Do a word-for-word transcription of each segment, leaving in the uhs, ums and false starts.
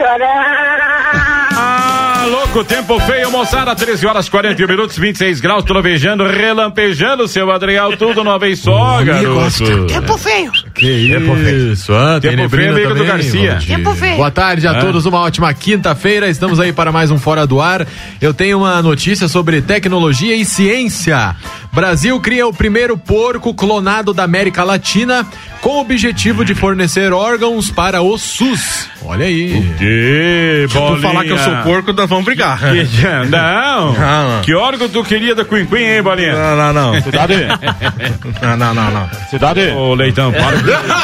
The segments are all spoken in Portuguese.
Ah, louco, tempo feio, moçada, treze horas, quarenta e um minutos, vinte e seis graus, trovejando, relampejando, seu Adriel, tudo numa vez só, garoto. Tempo feio. Que isso, ah, tem Tempo feio, amigo do Garcia. Tempo feio. Boa tarde a Ah. todos, uma ótima quinta-feira, estamos aí para mais um Fora do Ar. Eu tenho uma notícia sobre tecnologia e ciência. Brasil cria o primeiro porco clonado da América Latina com o objetivo de fornecer órgãos para o SUS. Olha aí. Que Se tu falar que eu sou porco, nós vamos brigar. Que, não. Não. Que órgão tu queria da Queen Queen, hein, Bolinha? Não, não, não. Cidade. Não, não, não, não. Cidade. Ô, Leitão, para.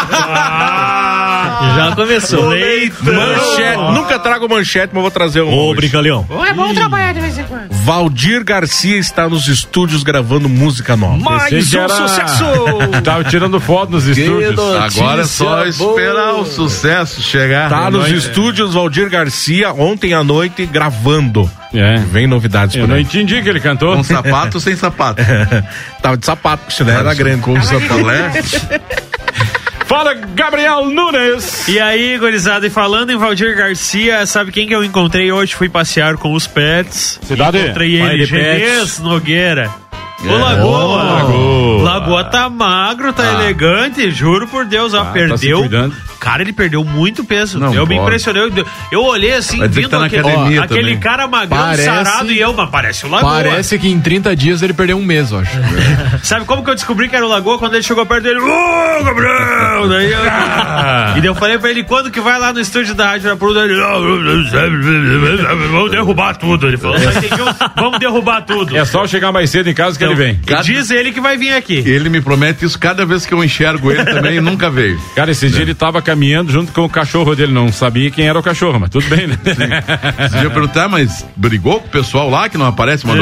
Já começou. Manchete. Nunca trago manchete, mas vou trazer um. Ô, brincalhão. É bom trabalhar de vez em quando. Valdir Garcia está nos estúdios gravando música nova. Mais Pensei que um era- sucesso. Tava tirando foto nos estúdios. Agora é só esperar o sucesso chegar. Tá nos não- estúdios Valdir Garcia ontem à noite gravando. É. Vem novidades Eu por não aí. entendi que ele cantou. Com sapato ou sem sapato? Tava de sapato, o chinelo era grande. Com sapolé? Fala, Gabriel Nunes. E aí, gurizada, e falando em Valdir Garcia, sabe quem que eu encontrei hoje? Fui passear com os pets. Cidade? Encontrei Pai ele, de pets. Genês Nogueira. Ô, É. Lagoa. Lagoa. Lagoa tá magro, tá elegante, juro por Deus, ó, Ah, tá se perdeu. cuidando. Cara, ele perdeu muito peso. Não eu me pode. impressionei. Eu, eu olhei assim, Vai dizer que vindo tá na aquele, academia ó, aquele também. cara magrão, Parece- sarado, e eu, mas parece o Lagoa. Parece que em trinta dias ele perdeu um mês, eu acho. Sabe como que eu descobri que era o Lagoa? Quando ele chegou perto dele, ô, Gabriel! Daí eu... E daí eu falei pra ele, quando que vai lá no estúdio da Rádio Arapuã? Ele, vamos derrubar tudo. Ele falou, "Vai ter que- vamos derrubar tudo. É só chegar mais cedo em casa que ele vem. E diz ele que vai vir aqui. Ele me promete isso cada vez que eu enxergo ele também e nunca veio. Cara, esse dia ele tava caminhando junto com o cachorro dele. Não sabia quem era o cachorro, mas tudo bem, né? Esse dia eu perguntar, mas brigou com o pessoal lá que não aparece? Mandou?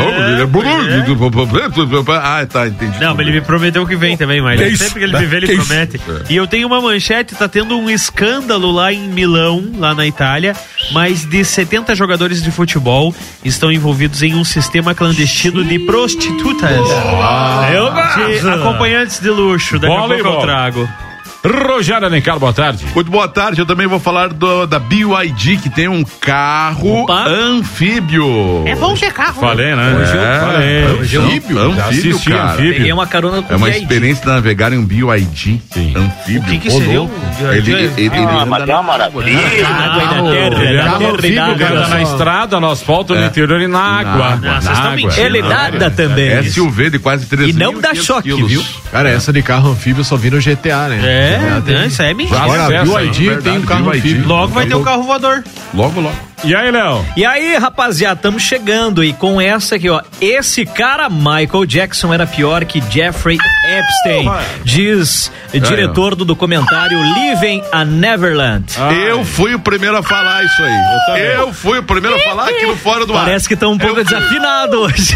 Ah, tá, entendi. Não, mas ele me prometeu que vem também, mas Que isso? sempre que ele me vê, ele Que isso? promete. E eu tenho uma manchete, tá tendo um escândalo lá em Milão, lá na Itália. Mais de setenta jogadores de futebol estão envolvidos em um sistema clandestino de prostitutas. Eu De acompanhantes de luxo, daqui a pouco Voleibol. eu trago. Rogério Alencar, boa tarde. Muito boa tarde, eu também vou falar do, da B Y D, que tem um carro Opa. anfíbio. É bom ter carro. Falei, né? É, Falei. anfíbio, Já anfíbio, assisti cara. anfíbio. Peguei uma carona com É uma o Guedes. experiência de navegar em um B Y D Sim. anfíbio. O que que Ô, seria louco. um- Ele, ele, ele Ah, anda mas é uma maravilha. Água e na terra, Ele na anda terra e anfíbio, na água. cara, na estrada, no asfalto, no É. interior e na água. água. Não, vocês Na estão água. mentindo. Ele nada também. S U V de quase três E mil não dá choque, quilos. viu? Cara, essa de carro anfíbio eu só vi no G T A, né? É, G T A tem- não, isso aí é mentira. Agora a Acesso, B Y D verdade, tem um carro B Y D. anfíbio. Logo vai ter um carro voador. Logo, logo. E aí, Léo? E aí, rapaziada, estamos chegando e com essa aqui, ó. Esse cara, Michael Jackson, era pior que Jeffrey Epstein, diz diretor do documentário Living a Neverland. Ah, Eu fui o primeiro a falar isso aí. Eu, fui o primeiro a falar aqui no Fora do Ar. Parece que estão um pouco Eu fui. desafinado hoje.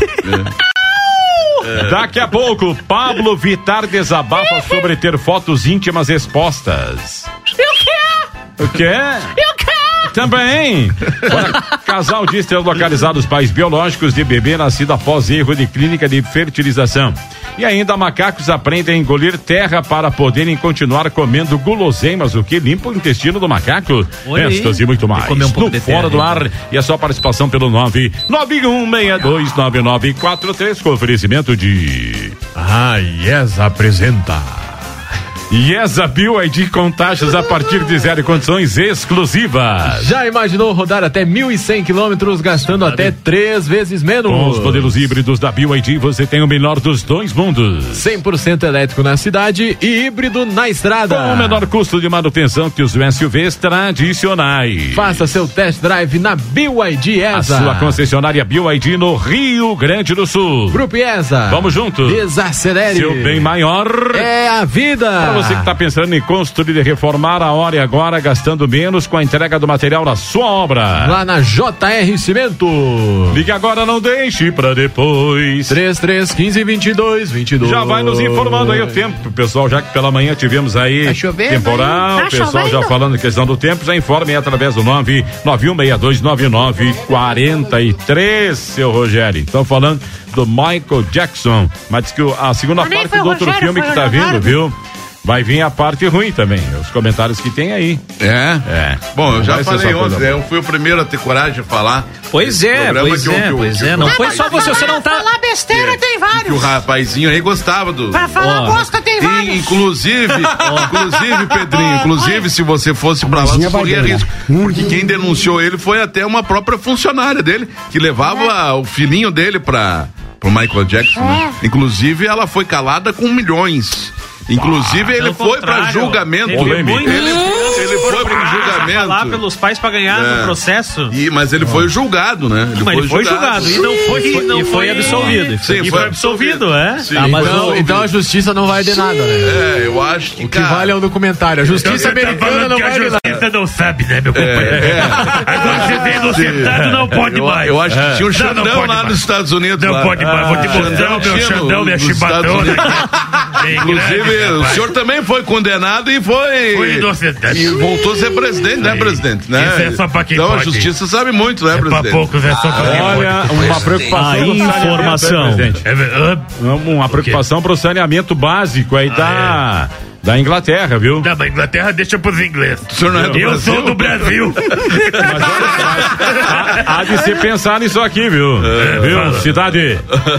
Daqui a pouco, Pablo Vittar desabafa sobre ter fotos íntimas expostas. Eu quero! O quê? Eu quero! Também. Olha, casal diz ter localizado os pais biológicos de bebê nascido após erro de clínica de fertilização. E ainda macacos aprendem a engolir terra para poderem continuar comendo guloseimas, o que limpa o intestino do macaco. Olha aí. Estas e muito mais. comer um pouco no de Fora terra, do então. Ar e a sua participação pelo nove nove um seis dois nove nove quatro três com oferecimento de Ah, Yes apresenta. Yes, a B Y D com taxas a partir de zero e condições exclusivas. Já imaginou rodar até mil e cem quilômetros gastando até três vezes menos? Com os modelos híbridos da B Y D, você tem o melhor dos dois mundos. cem por cento elétrico na cidade e híbrido na estrada. Com o menor custo de manutenção que os S U Vs tradicionais. Faça seu test drive na B Y D E A S A. sua concessionária B Y D no Rio Grande do Sul. Grupo E S A. Vamos juntos. Desacelere. Seu bem maior. É a vida. Para você que está pensando em construir e reformar, a hora e agora, gastando menos com a entrega do material da sua obra. Lá na J R Cimento. Ligue agora, não deixe para depois. três três um cinco, dois dois dois dois. Já vai nos informando aí o tempo, pessoal, já que pela manhã tivemos aí Tá chovendo temporal, aí? Tá pessoal já chovendo? falando questão do tempo, já informe aí através do nove nove um seis dois nove nove quatro três, seu Rogério. Estão falando do Michael Jackson, mas diz que o- a segunda Mas nem parte foi do o outro Rogério, filme foi que o tá vindo, Leonardo. viu? vai vir a parte ruim também, os comentários que tem aí. É? É. Bom, eu Não já vai ser falei só coisa ontem, eu fui o primeiro a ter coragem de falar. Pois é, Programa pois que eu- é, que eu- pois que é. eu- Não Ah, foi mas só pra você, você falar- não tá. falar besteira tem Que o vários. rapazinho aí gostava do. Pra falar Ó. bosta tem E, vários. inclusive, inclusive, Pedrinho, inclusive, se você fosse pra lá, Coisinha você corria vai bem, risco. Porque quem denunciou ele foi até uma própria funcionária dele, que levava o filhinho dele pra, pro Michael Jackson, né? Inclusive, ela foi calada com milhões. Inclusive, ele Pelo foi pra contrário, julgamento. teve Ele, muito- ele foi pro Lá julgamento. pelos pais pra ganhar É. no processo. E, mas ele foi julgado, né? Mas ele foi julgado e não foi, E foi- não e foi absolvido. Sim, E foi absolvido, é? Sim, Ah, mas foi não- Então, absolvido. então a justiça não vai de nada, né? É, eu acho que, O que cara, vale é o documentário. A justiça americana não vai de nada. não sabe, né, meu companheiro? Agora você vem no sentado, não pode eu, eu acho que tinha um Xandão lá nos Estados Unidos. Não lá. pode mais, vou te Ah, mostrar o meu tinha no- Xandão, minha nos Estados chibatona Unidos. aqui. Bem Inclusive, grande, o rapaz. senhor também foi condenado e foi. Foi inocentado. E voltou a ser presidente, né, Aí. presidente? Né? Isso é só pra quem Então a pode. justiça sabe muito, né, É pra presidente? poucos, é só pra quem Olha, pode. uma preocupação. A pro saneamento, informação. né, presidente? É verdade. Uma preocupação pro saneamento básico aí da, da Inglaterra, viu? Não, mas Inglaterra deixa pros ingleses. O senhor não é do Eu Brasil? sou do Brasil. Mas olha, há, há de se pensar nisso aqui, viu? viu, fala. cidade?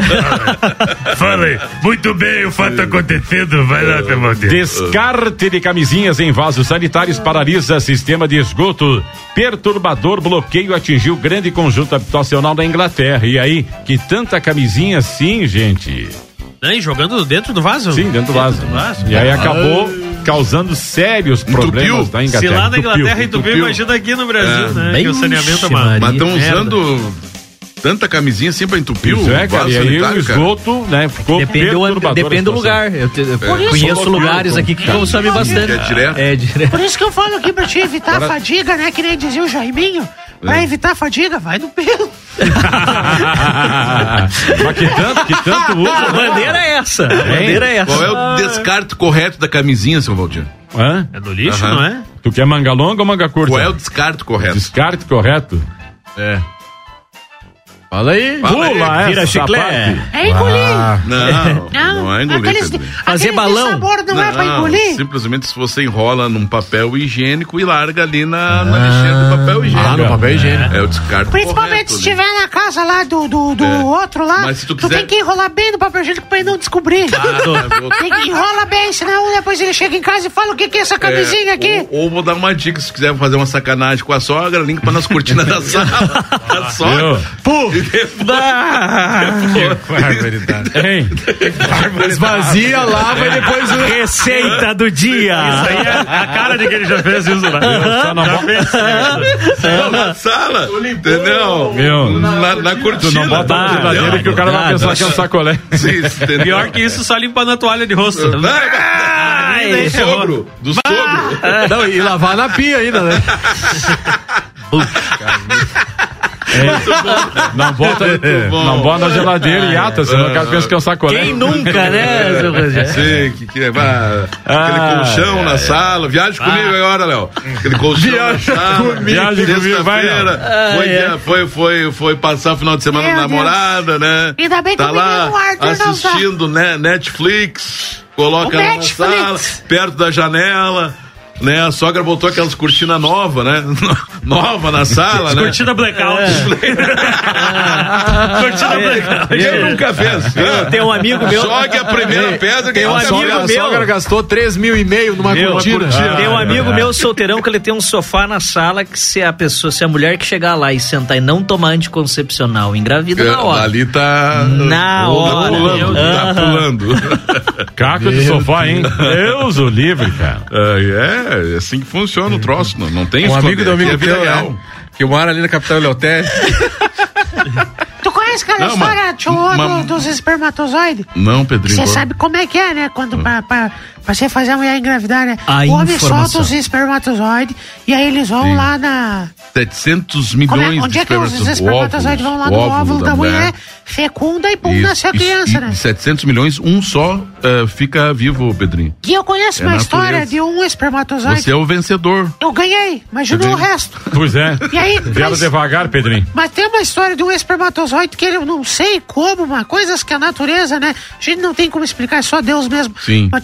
Fala aí. Muito bem, o fato acontecendo. Vai lá, seu Valdir. Descarte de camisinhas em vasos sanitários paralisa sistema de esgoto. Perturbador bloqueio atingiu grande conjunto habitacional da Inglaterra. E aí, que tanta camisinha assim, gente? Aí, jogando dentro do vaso? Sim, dentro do vaso. do vaso? E aí acabou causando sérios problemas da Se Inglaterra. lá na Inglaterra Entupiu. entupiu, imagina aqui no Brasil, É. né? Bem Que o saneamento é uma... Maria. Mas estão Merda. usando tanta camisinha assim pra entupir Isso o é, cara, vaso e aí o sanitário, cara? esgoto, né, ficou Depende, do, perturbador depende a do situação. lugar. Eu, te- eu isso, conheço eu- lugares aqui que consomem bastante. É direto? É direto. Por isso que eu falo aqui pra te evitar a fadiga, né? Que nem dizia o Jaiminho. Pra evitar a fadiga, vai no pelo. Mas que tanto, que tanto A usa. bandeira é essa. A bandeira é essa. Qual é o descarte correto da camisinha, seu Valdir? Hã? É no lixo, Aham. não é? Tu quer manga longa ou manga curta? Qual é o descarte correto? Descarte correto? É. Fala aí. Fala aí. Pula Vira essa chiclete. parte. É engolir. Não, Não, não é engolir, aqueles de, Pedrinho. Fazer aqueles balão? de sabor não, é pra engolir? Simplesmente se você enrola num papel higiênico e larga ali na, na lixeira do papel higiênico. Ah, no papel higiênico. É o descarte Principalmente correto se ali. estiver na casa lá do, do, do É. outro lá, Mas se tu tu, quiser- tem que enrolar bem no papel higiênico pra ele não descobrir. Tem que enrolar bem, senão depois ele chega em casa e fala o que, que é essa camisinha É, aqui. Ou, ou vou dar uma dica, se quiser fazer uma sacanagem com a sogra, limpa nas cortinas da sala. A sogra. Pô, E depois- hein? Esvazia, lava e depois... Receita do dia. Isso aí é a cara de que ele já fez isso lá. Só não Já bota- fez. Não, na sala, entendeu? Meu, Na, na cortina. tu não bota na geladeira que o cara vai pensar que é um sacolé. Sim, entendeu? Pior que isso, só limpa na toalha de rosto. Ah, Ai, do sogro, do sogro. Não, e lavar na pia ainda, né? Não bota, bom. não bota na geladeira e ata, senão o cara pensa que é um sacolé. Quem nunca, né, seu Rogério? Sei, que, que, vá, aquele Ah, colchão na sala. Viaje comigo agora, Léo. Aquele colchão Viaje na sala. comigo. Viaje comigo, vai, Sexta-feira, foi, é. foi, foi, foi passar o final de semana Meu com a namorada, né? Ainda bem que tá o lá menino Arthur não tá. assistindo né, Netflix. Coloca O ela na Netflix. sala, perto da janela. Né, a sogra botou aquelas cortinas novas, né? Nova na sala, né? Cortina blackout. Cortina blackout. Quem nunca fez? Tem um amigo meu. Jogue a primeira pedra, tem quem um A nunca amigo sogra, a fez? meu. sogra gastou três mil e meio numa Meu, cortina. Tem um amigo meu solteirão que ele tem um sofá na sala que se a pessoa, se a mulher que chegar lá e sentar e não tomar anticoncepcional, engravida na hora. Ali tá. Na tá hora. pulando, tá Aham. pulando. Caco de sofá, hein? Deus o livre, cara. É, é assim que funciona o troço. Não, não tem Um esconder, amigo do amigo aqui é vida teu, real. né? Que mora ali na capital do Leotério. Tu conhece aquela Não, história, mas- tio, mas- do- dos espermatozoides? Não, Pedrinho. Você sabe como é que é, né? Quando pra, pra, pra você fazer a mulher engravidar, né? A o homem informação. solta os espermatozoides e aí eles vão Sim. lá na... setecentos Como é, milhões onde de é que os espermatozoides vão lá no óvulo da mulher, fecunda e pum, nasce a criança, e, né? e setecentos milhões, um só eh, fica vivo, Pedrinho. E eu conheço É uma natureza. história de um espermatozoide. Você é o vencedor. Eu ganhei, imagina o vendo? resto. Pois é. E aí, Vieram mas- devagar, Pedrinho. Mas tem uma história de um espermatozoide que ele, eu não sei como, uma coisas que a natureza, né? A gente não tem como explicar, é só Deus mesmo. Sim. Mas tinha um espermatozoide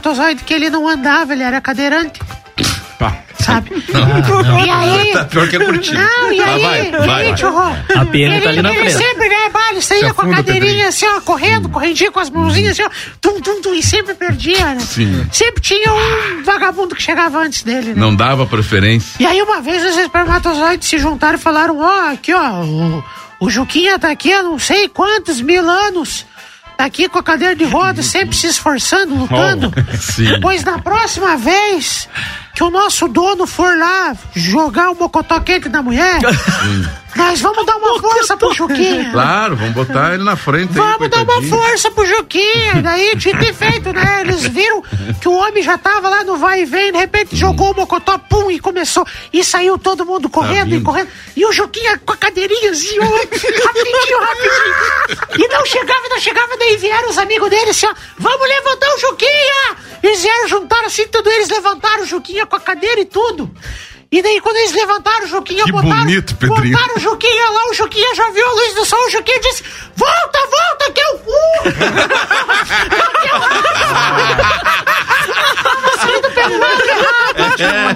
espermatozoide que ele não andava, ele era cadeirante. Pá. Sabe? Não, não. E aí? Tá pior que a cortina. Não, e Ah, aí? vai, e vai, aí, vai. tio Rô? A pena ele, tá ali na ele frente. sempre, né, ele saía Se com a afunda, cadeirinha Pedrinho. assim, ó, correndo, correndinho com as mãozinhas assim, ó, tum, tum, tum, e sempre perdia, né? Sim. Sempre tinha um vagabundo que chegava antes dele, né? Não dava preferência. E aí uma vez os espermatozoides se juntaram e falaram, ó, oh, aqui ó, o, o Juquinha tá aqui há não sei quantos mil anos, tá aqui com a cadeira de rodas, sempre se esforçando, lutando. Oh, sim. Pois na próxima vez que o nosso dono for lá jogar o mocotó quente da mulher, nós vamos dar uma força pro Juquinha. Claro, vamos botar ele na frente. aí, Vamos dar uma coitadinho. força pro Juquinha. Daí, dito e feito, né? Eles viram que o homem já tava lá no vai e vem, de repente jogou o mocotó, pum, e começou. E saiu todo mundo correndo e vindo. correndo. E o Juquinha com a cadeirinha assim, ó, rapidinho, rapidinho. E não chegava, não chegava. Daí vieram os amigos dele assim, ó, vamos levantar o Juquinha. Eles vieram, juntaram assim, tudo. Eles levantaram o Juquinha com a cadeira e tudo. E daí, quando eles levantaram o Juquinha, Que botaram, bonito, Pedrinho. botaram o Juquinha lá, o Juquinha já viu a luz do sol, o Juquinha disse, volta, volta, que é o cu! Saindo pelo lado errado,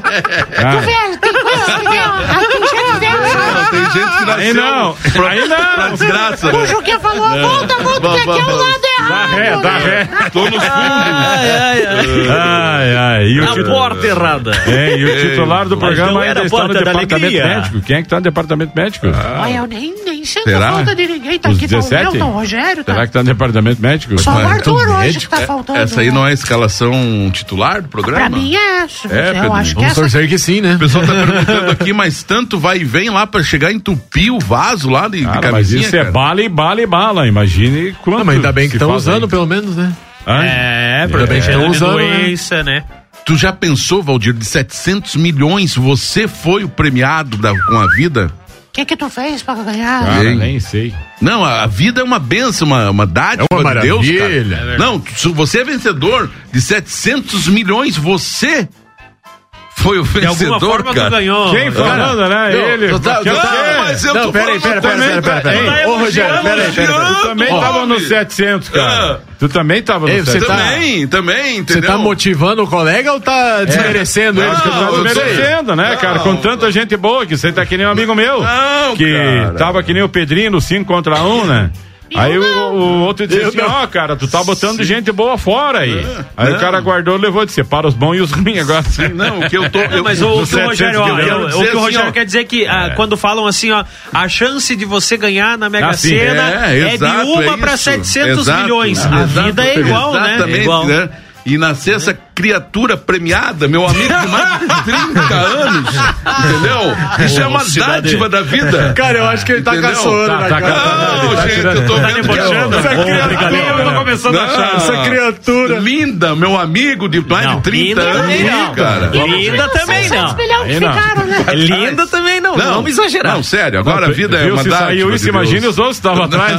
tu vê, tem coisa que vê, tem gente que vê, Não, tem gente que nasceu Aí não, pra, aí não. pra desgraça. o né? Juquinha falou, volta, volta, que aqui é o lado errado. Dá ré, dá ré. Tô nos fundos. Ai, ai, ai. Ai, ai. E o Na titular, porta errada. é, e o titular do Mas programa não ainda era a está no porta da departamento alegria. médico. Quem é que está no departamento médico? Olha, eu nem, nem sinto Será? falta de ninguém, tá Os aqui, tá o dezessete? Milton, o Rogério, tá. Será que está no departamento médico? Só o Mas- Arthur hoje médico? que tá faltando. Essa aí não é a escalação titular do programa? Pra mim é essa. É, eu Pedrinho. acho que Vamos essa. torcer que sim, né? O pessoal tá perguntando aqui, mas tanto vai e vem lá pra chegar a entupir o vaso lá de, de Cara, mas camisinha, isso é cara. bala e bala e bala. Imagine quanto. Não, mas ainda bem que se estão faz usando, aí. pelo menos, né? Hã? É, bem que protegendo estão de usando, né? doença, né? Tu já pensou, Valdir, de setecentos milhões, você foi o premiado da- com a vida? O que que tu fez pra ganhar? Cara, Bem. nem sei. Não, a, a vida é uma benção, uma, uma dádiva É uma de Deus, maravilha. cara. Não, tu- você é vencedor de setecentos milhões, você foi o De vencedor, alguma forma cara. tu ganhou. Quem falando, né? não, Ele. tu tá- Porque tu eu tá- sei. Não, mas eu Não, tô peraí, falando pera, pera, também, pera, pera, cara. pera. Ô, Rogério, peraí, peraí. Tu também Ó, tava no homem. setecentos, cara. Ah. Tu também tava no Ei, você setecentos. tá- Também, também, Você entendeu? tá motivando o colega ou tá desmerecendo ele? Acho que Não, tá eu desmerecendo, né, sei. cara? Não. Com tanta gente boa que você tá que nem um amigo meu. Não, que cara. tava que nem o Pedrinho no cinco contra um, né? Aí o, o outro disse assim, ó, cara, tu tá botando gente boa fora aí. Aí Não. o cara guardou e levou de separa os bons e os ruins agora. Não, o que eu tô... Não, eu- mas o, o que o Rogério, ó, quero eu- dizer o que o assim, Rogério ó, quer dizer que ah, quando falam assim, ó, a chance de você ganhar na Mega Ah, sim. Sena É, é, exato, de uma é para isso. setecentos Exato, milhões. exato, A vida é igual, né? Exatamente, É igual. né? E nascer essa criatura premiada, meu amigo de mais de trinta anos, entendeu? Isso é uma dádiva da vida. Cara, eu acho que ele tá Entendeu? caçoando Tá, na tá, cara. Não, Tá gente, tirando- eu tô Tá vendo que debochando? Essa Ô, criatura, brincadeira, eu tô começando a achar. Essa criatura. Linda, meu amigo de mais Não, de trinta linda anos, também não. cara. Linda também seiscentos não. milhões que Aí não. ficaram, né? Linda também não. Não, vamos exagerar. Não, sério, agora a vida é Viu, uma se dádiva saiu de isso, Deus. imagine os outros que estavam atrás.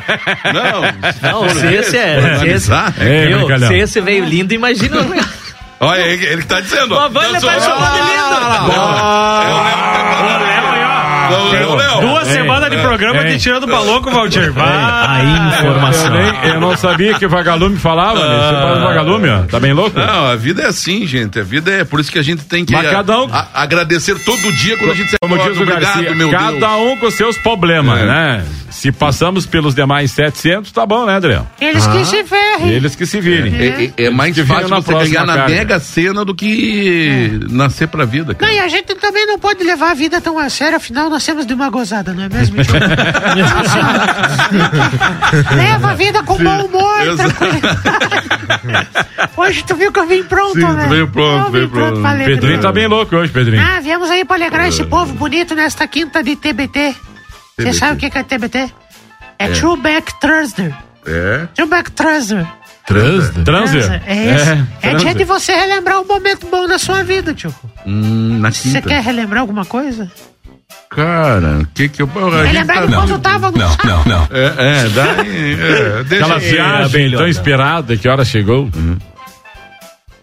Não, Não, se esse é. Se esse, analisar. É, viu? brincalhão. Se esse veio lindo, imagina. Olha, ele, ele que tá dizendo. ó. Ó, vai Não levar sou essa eu. foto linda. Não, não, Léo. Duas Ei, semanas de programa ei. te tirando pra louco, Valdir. Vai. A informação. Eu, nem- eu não sabia que vagalume falava, né? Você fala vagalume, ó. Tá bem louco? Não, a vida é assim, gente. A vida é por isso que a gente tem que Mas cada um- a- agradecer todo dia quando a gente se Como diz acorda. o Garcia, Obrigado, meu cada Deus. um com seus problemas, É. né? Se passamos pelos demais setecentos, tá bom, né, Adriano? Eles que se ferrem. Eles que se virem. É, é- é mais Que viram fácil na você próxima ganhar na carga. Mega Sena do que nascer pra vida, Não, cara. e a gente também não pode levar a vida tão a sério, afinal nós temos de uma gozada, não é mesmo, tio? Assim, leva a vida com bom humor, Exato. tranquilidade. Hoje tu viu que eu vim pronto, Sim, né? veio pronto, Eu vim veio pronto. pra alegria. Pedrinho tá bem louco hoje, Pedrinho. Ah, viemos aí pra alegrar esse povo bonito nesta quinta de T B T. Você T B T. sabe o que que é T B T? É, Throwback Thursday. É. Throwback Thursday. Transda? Transer? É isso. É, transer. dia de você relembrar um momento bom da sua vida, tio. Hum, na Você quinta. quer relembrar alguma coisa? Cara, o que que eu... a gente Relembrar tá- de quando tava no não, não, não. É, é, daí... É, deixa Aquela aí. viagem tão esperada, que hora chegou?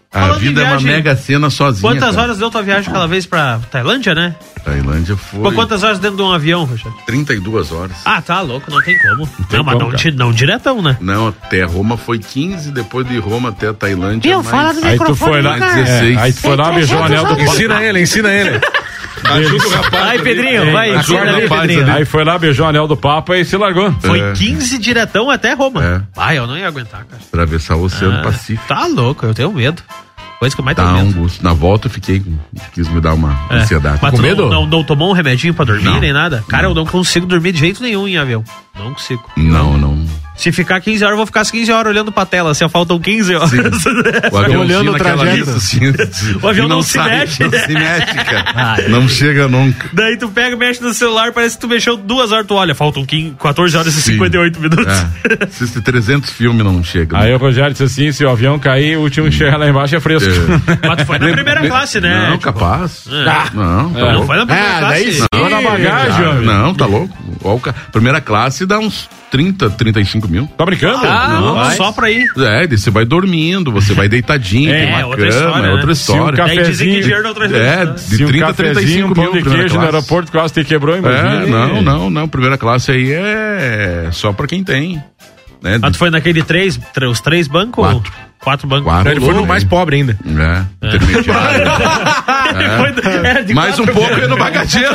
A Falando em vida é uma viagem, mega cena sozinha. Quantas cara. horas deu tua viagem aquela vez pra Tailândia, né? Tailândia foi Pô, quantas horas dentro de um avião, Rocha? trinta e duas horas. Ah, tá louco, não tem como. Não, tem mas como, não, cara. di- não diretão, né? Não, até Roma foi quinze, depois de Roma até a Tailândia. Viu? mais- Fala no Aí tu microfone, foi lá, cara. dezesseis. é, aí tu foi lá, Tem beijou o anel do trezentos papai. Ensina ele, ensina ele. Ajuda o rapaz. Vai, ali. Pedrinho, vai, Acorda ensina o ali, rapaz Pedrinho. ali. Aí foi lá, beijou o anel do Papa e se largou. Foi É. quinze diretão até Roma. É. Ai, eu não ia aguentar, cara. Atravessar o Oceano Ah, Pacífico. Tá louco, eu tenho medo. Coisa que eu mais Dá tenho um medo. gosto. Na volta eu fiquei, quis me dar uma É. ansiedade. Mas Com tu medo? Não, não, não tomou um remedinho pra dormir, Não. nem nada? Cara, eu não consigo dormir de jeito nenhum em avião. Não consigo. Não, não. Se ficar quinze horas, eu vou ficar as quinze horas olhando pra tela. Se faltam quinze horas. O avião olhando o naquela trajeto. lista, assim, O avião e não se mexe. Não se mexe, cara. Ah, é. Não chega nunca. Daí tu pega, mexe no celular, parece que tu mexeu duas horas, tu olha, faltam quinze, quatorze horas e Sim. cinquenta e oito minutos. É. Assiste trezentos filmes não chega. Aí o Rogério disse assim: se o avião cair, o último que chegar lá embaixo é fresco. Mas tu foi na primeira classe, né? Não, Tipo, capaz. É. Não, tá Não louco. foi na primeira Ah, classe. daí sim. Foi na bagagem, Ah, homem. não, tá louco. Ó, o ca- Primeira classe dá uns trinta, trinta e cinco mil. Tá brincando? Ah, Não. não, só pra ir. É, daí você vai dormindo, você vai deitadinho, É, tem uma outra cama, história, é outra né? Se um história. café- Daí dizem que Cafezinho. dinheiro não traz É, né? de Se um trinta a trinta e cafezinho, cinco um pão mil. de primeira queijo no classe. aeroporto quase te quebrou, É, imagina. não, não, não. Primeira classe aí é só pra quem tem. Né? Mas tu foi naquele três, tr- os três bancos? Quatro. Quatro bancos. Quatro. Ele foi no mais pobre ainda. É, intermediário. Depois do- é, de Mais um quatro pouco aí no bagageiro.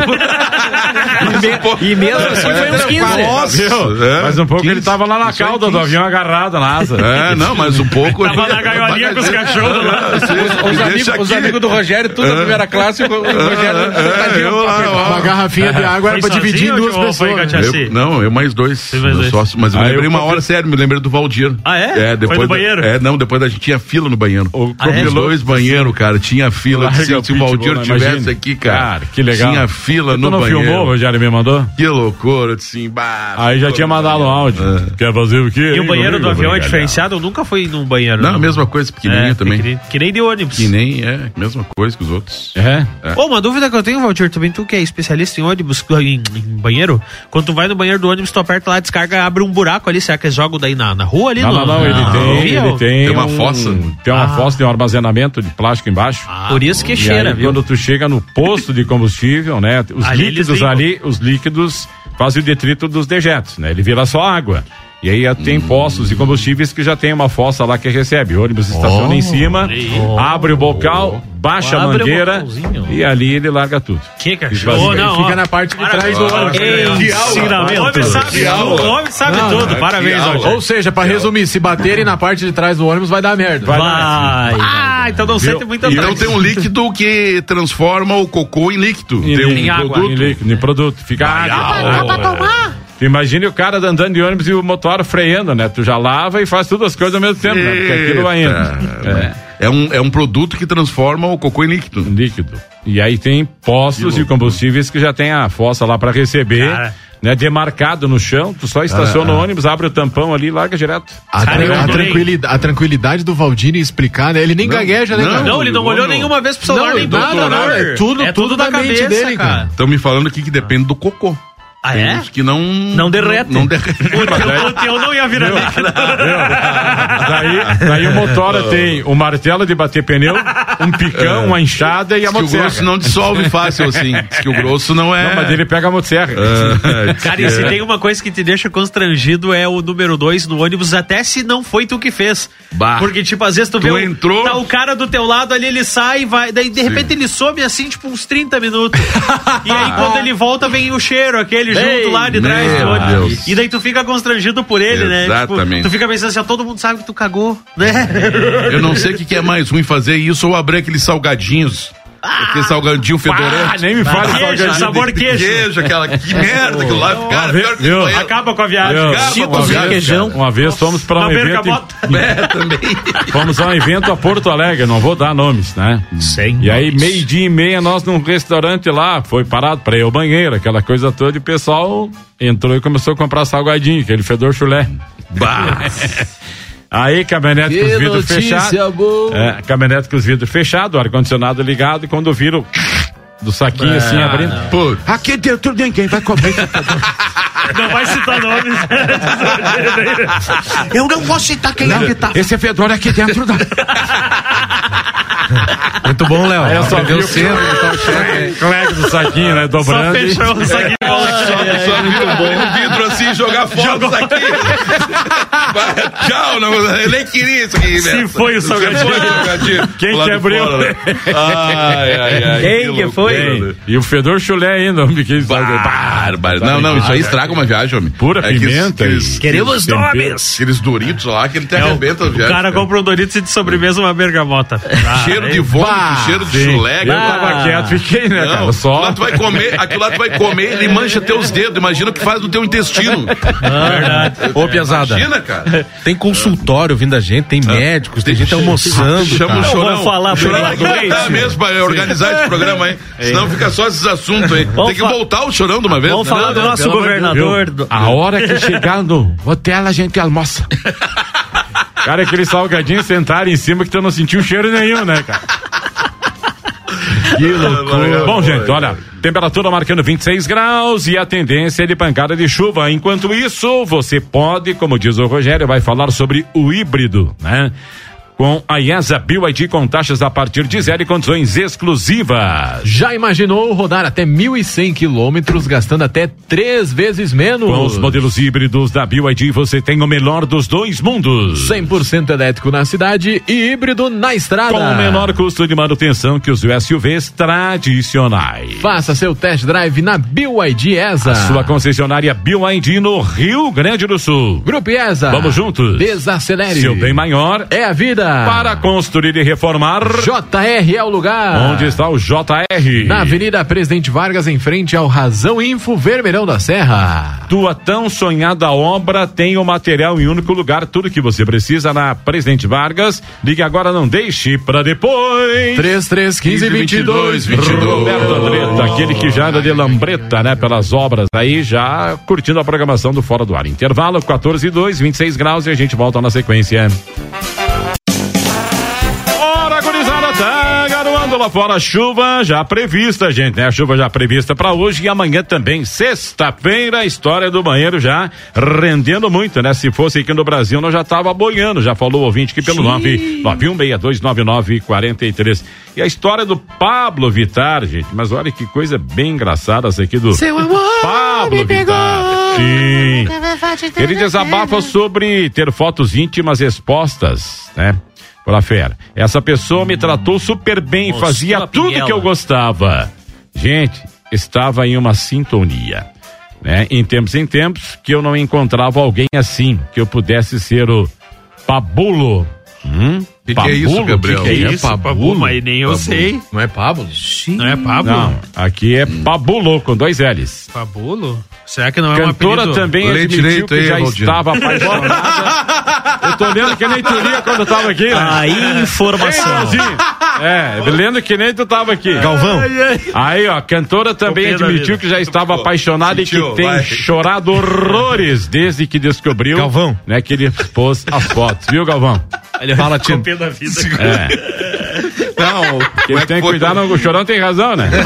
Mais um pouco. E mesmo assim foi uns quinze. Nossa, é, Mas um pouco quinze. ele tava lá na Isso aí, cauda do quinze. avião agarrado na asa. É, não, mas um pouco. Tava na gaiolinha com os cachorros lá. Os, amigos, os amigos do Rogério, tudo na primeira classe, o Rogério É, eu lá, ó. Uma garrafinha de água era Foi pra dividir em sozinho duas ou foi pessoas. com a né? tia? Eu- não, eu mais dois. mais meu dois. sócio, mas eu me Aí lembrei eu uma comprei- hora, sério, me lembrei do Valdir. Ah, é? É, depois Foi no da- banheiro? É, não, depois a gente tinha fila no banheiro. O Ah, é? Os dois banheiros, cara, tinha fila. Larga Se, o se o Valdir pitbull, tivesse imagina. aqui, cara, Cara, que legal. tinha fila Tu no não banheiro. filmou, o Rogério me mandou? Que loucura, assim, bah, Aí já tinha mandado um áudio. Quer fazer o quê? E o hein, banheiro do comigo? avião é Obrigado. diferenciado? Eu nunca fui num banheiro. Não, a mesma coisa, pequenininho É, também. Que, que nem de ônibus. Que nem, é, mesma coisa que os outros. É? Ô, uma dúvida que eu tenho, Valdir, também tu que é especialista em ônibus, em, em banheiro, quando tu vai no banheiro do ônibus, tu aperta lá, descarga, abre um buraco ali, será que eles jogam daí na, na rua ali? Não, no, não, não, ele na tem, rodovia, ele ou- tem, Tem uma um- fossa? Tem uma Ah. fossa, tem um armazenamento de plástico embaixo. Por isso que E cheira, aí, viu? quando tu chega no posto de combustível, né? Os Ali eles líquidos limpam. ali, os líquidos fazem o detrito dos dejetos, né? Ele vira só água. E aí tem postos de combustíveis que já tem uma fossa lá que recebe. O ônibus estaciona em cima, abre o bocal, baixa a Abre o mangueira bocalzinho. e ali ele larga tudo. Que cachorro? Esvazia. Ô, não, Fica ó. na parte de Parabéns, trás do ônibus. Ensinamento. O homem sabe, o homem sabe Não, tudo. que Parabéns, aula. Valdir. Ou seja, pra resumir, se baterem na parte de trás do ônibus vai dar merda. Vai Vai. Ah, então não sente muita Então tem um líquido que transforma o cocô em líquido. Em, Tem um em água, produto. em líquido, em produto. Fica água. Pra tomar? Tu imagine o cara andando de ônibus e o motor freando, né? Tu já lava e faz tudo as coisas ao mesmo tempo, né? Porque aquilo vai indo. Eita, É um, é um produto que transforma o cocô em líquido. Líquido. E aí tem postos de combustíveis que já tem a fossa lá pra receber, Cara. né? Demarcado no chão, tu só estaciona o ônibus, abre o tampão ali e larga direto. A, Cara, tra- eu a adorei. tranquilidade, a tranquilidade do Valdir em explicar, né? Ele nem gagueja, né, não. cara? Não, ele não Não, olhou não. nenhuma vez pro celular, Não, nem pro nada, celular. nada, é tudo- é tudo da da mente cabeça, dele, cara. Estão me falando aqui que depende do cocô. Ah, Tem é? uns que não... Não derrete. Não, não derrete. O teu não ia virar líquido. Daí, daí o motora tem o martelo de bater pneu, um picão, uma enxada e a Diz que o motosserra. grosso não dissolve fácil assim. Diz que o grosso não é... Não, mas ele pega a motosserra. Ah, Cara, e se tem uma coisa que te deixa constrangido é o número dois no ônibus, até se não foi tu que fez. Bah. Porque, tipo, às vezes tu, Tu vê o, entrou- tá o cara do teu lado ali, ele sai e vai, daí de repente ele some assim, tipo, uns trinta minutos. E aí quando ele volta, vem o cheiro, aquele junto lá de trás do meu ônibus. Deus. E daí tu fica constrangido por ele, né? Exatamente. Tipo, tu fica pensando assim, ó, todo mundo sabe que tu cagou, né? Eu não sei o que, que é mais ruim fazer isso ou abrir aqueles salgadinhos. Aquele salgadinho Ah, fedorento. nem me fale Queijo, salgadinho. sabor queijo. Queijo, aquela... Que merda aquilo lá. Cara, Viu? pior que Viu? banheiro. Acaba com a viagem. Eu- Acaba Cheetos com a e viagem. queijão. Uma vez fomos pra um Uma evento. bergamota. em- É, também. Fomos a um evento a Porto Alegre, não vou dar nomes, né? Sem E aí, nomes. meio-dia e meia, nós num restaurante lá, foi parado pra ir ao banheiro, aquela coisa toda, e o pessoal entrou e começou a comprar salgadinho, aquele fedor chulé. Bah. Aí, caminhonete com os vidros fechados. boa. É, caminhonete com os vidros fechados, ar-condicionado ligado, e quando viram do saquinho assim abrindo. Pô, Aqui dentro ninguém vai comer. Não vai citar nomes. Eu não vou citar quem é que tá. Esse fedor aqui dentro da. Muito bom, Léo. Aí eu só vi o centro, Cleque do saquinho, né? Dobrando. Só fechou o saquinho. Só viu o vidro assim, jogar fora isso aqui. Tchau, não, eu nem queria isso aqui. Se foi o salgadinho. Quem que abriu? Ai, ai, ai. Quem que foi? Bem, e o fedor chulé ainda, homem. Que Bárbaro. Não, não, isso aí estraga uma viagem, homem. Pura É que pimenta. aqueles- Queremos nomes. Aqueles Doritos lá que ele te É, o, arrebenta a o viagem. cara compra um Doritos e de sobremesa uma bergamota. Ah, Cheiro aí- de vômito, Bah, cheiro de Sim. chulé. Eu tava quieto, fiquei, né, cara? Não, Só. lá tu vai comer, aquilo lá tu vai comer, ele mancha teus dedos. Imagina o que faz no teu intestino. Verdade. Ô, Piazada, Imagina, cara. tem consultório vindo a gente, tem médicos, tem gente almoçando. Chama o cara. chorão. vou falar o chorão pro tem que Eduardo voltar Leite. mesmo pra organizar esse programa aí. Senão fica só esses assuntos aí. Vamos Tem que fa- voltar o chorão de uma vez. Vamos né? falar do Não, nosso pelo amor de governador. do- A hora que chegar no hotel, a gente almoça. Cara, aquele salgadinho sentar em cima que tu não sentiu cheiro nenhum, né, cara? Que loucura. Bom, gente, olha, temperatura marcando vinte e seis graus e a tendência é de pancada de chuva. Enquanto isso, você pode, como diz o Rogério, vai falar sobre o híbrido, né? Com a IESA B Y D com taxas a partir de zero e condições exclusivas. Já imaginou rodar até mil e cem quilômetros gastando até três vezes menos? Com os modelos híbridos da B Y D, você tem o melhor dos dois mundos. cem por cento elétrico na cidade e híbrido na estrada. Com o menor custo de manutenção que os S U Vs tradicionais. Faça seu test drive na B Y D ESA. A sua concessionária B Y D no Rio Grande do Sul. Grupo ESA. Vamos juntos. Desacelere. Seu bem maior É a vida. para construir e reformar. J R é o lugar. Onde está o J R? Na Avenida Presidente Vargas, em frente ao Razão Info Vermelhão da Serra. Tua tão sonhada obra tem o material em único lugar, tudo que você precisa na Presidente Vargas. Ligue agora, não deixe para depois. três três um cinco, vinte e dois, vinte e dois. Roberto Andretta, aquele que já anda de lambreta, né, pelas obras aí, já curtindo a programação do Fora do Ar. Intervalo quatorze e dois, vinte e seis graus e a gente volta na sequência. Ora, gurizada, tá garoando lá fora, chuva já prevista, gente, né? A chuva já prevista pra hoje e amanhã também, sexta-feira, a história do banheiro já rendendo muito, né? Se fosse aqui no Brasil, nós já tava boiando, já falou o ouvinte aqui pelo nove nove um seis dois nove nove quatro três. E a história do Pablo Vittar, gente, mas olha que coisa bem engraçada essa aqui do Seu amor Pablo me pegou. Vittar. Sim. Ele desabafa sobre ter fotos íntimas expostas, né? Pela fera. Essa pessoa me tratou super bem, Mostrou fazia a tudo pinguela. que eu gostava. Gente, estava em uma sintonia, né? Em tempos em tempos que eu não encontrava alguém assim, que eu pudesse ser o Pabulo. Hum? Que que é isso, Pabulo? Gabriel? Que que é Isso, isso? Pabu, mas nem eu sei. Não é Pablo? Não é Pablo? Não, aqui é Pabulo com dois L's. Pabulo? Será que não é um Cantora apelido? também Lê admitiu direito que aí, já Valdir. estava apaixonada. Eu tô lendo que nem tu lia quando eu tava aqui, né? A informação. Igualzinho. É, lendo que nem tu tava aqui. Galvão. Aí, ó, a cantora também Copia da admitiu vida. que já estava apaixonada e Sentiu, que tem vai. chorado horrores desde que descobriu, Galvão. né, que ele expôs as fotos, viu, Galvão? Fala, Tino. Copia da vida. É, Não, que como é tem que foi? cuidar, não, o chorão tem razão, né?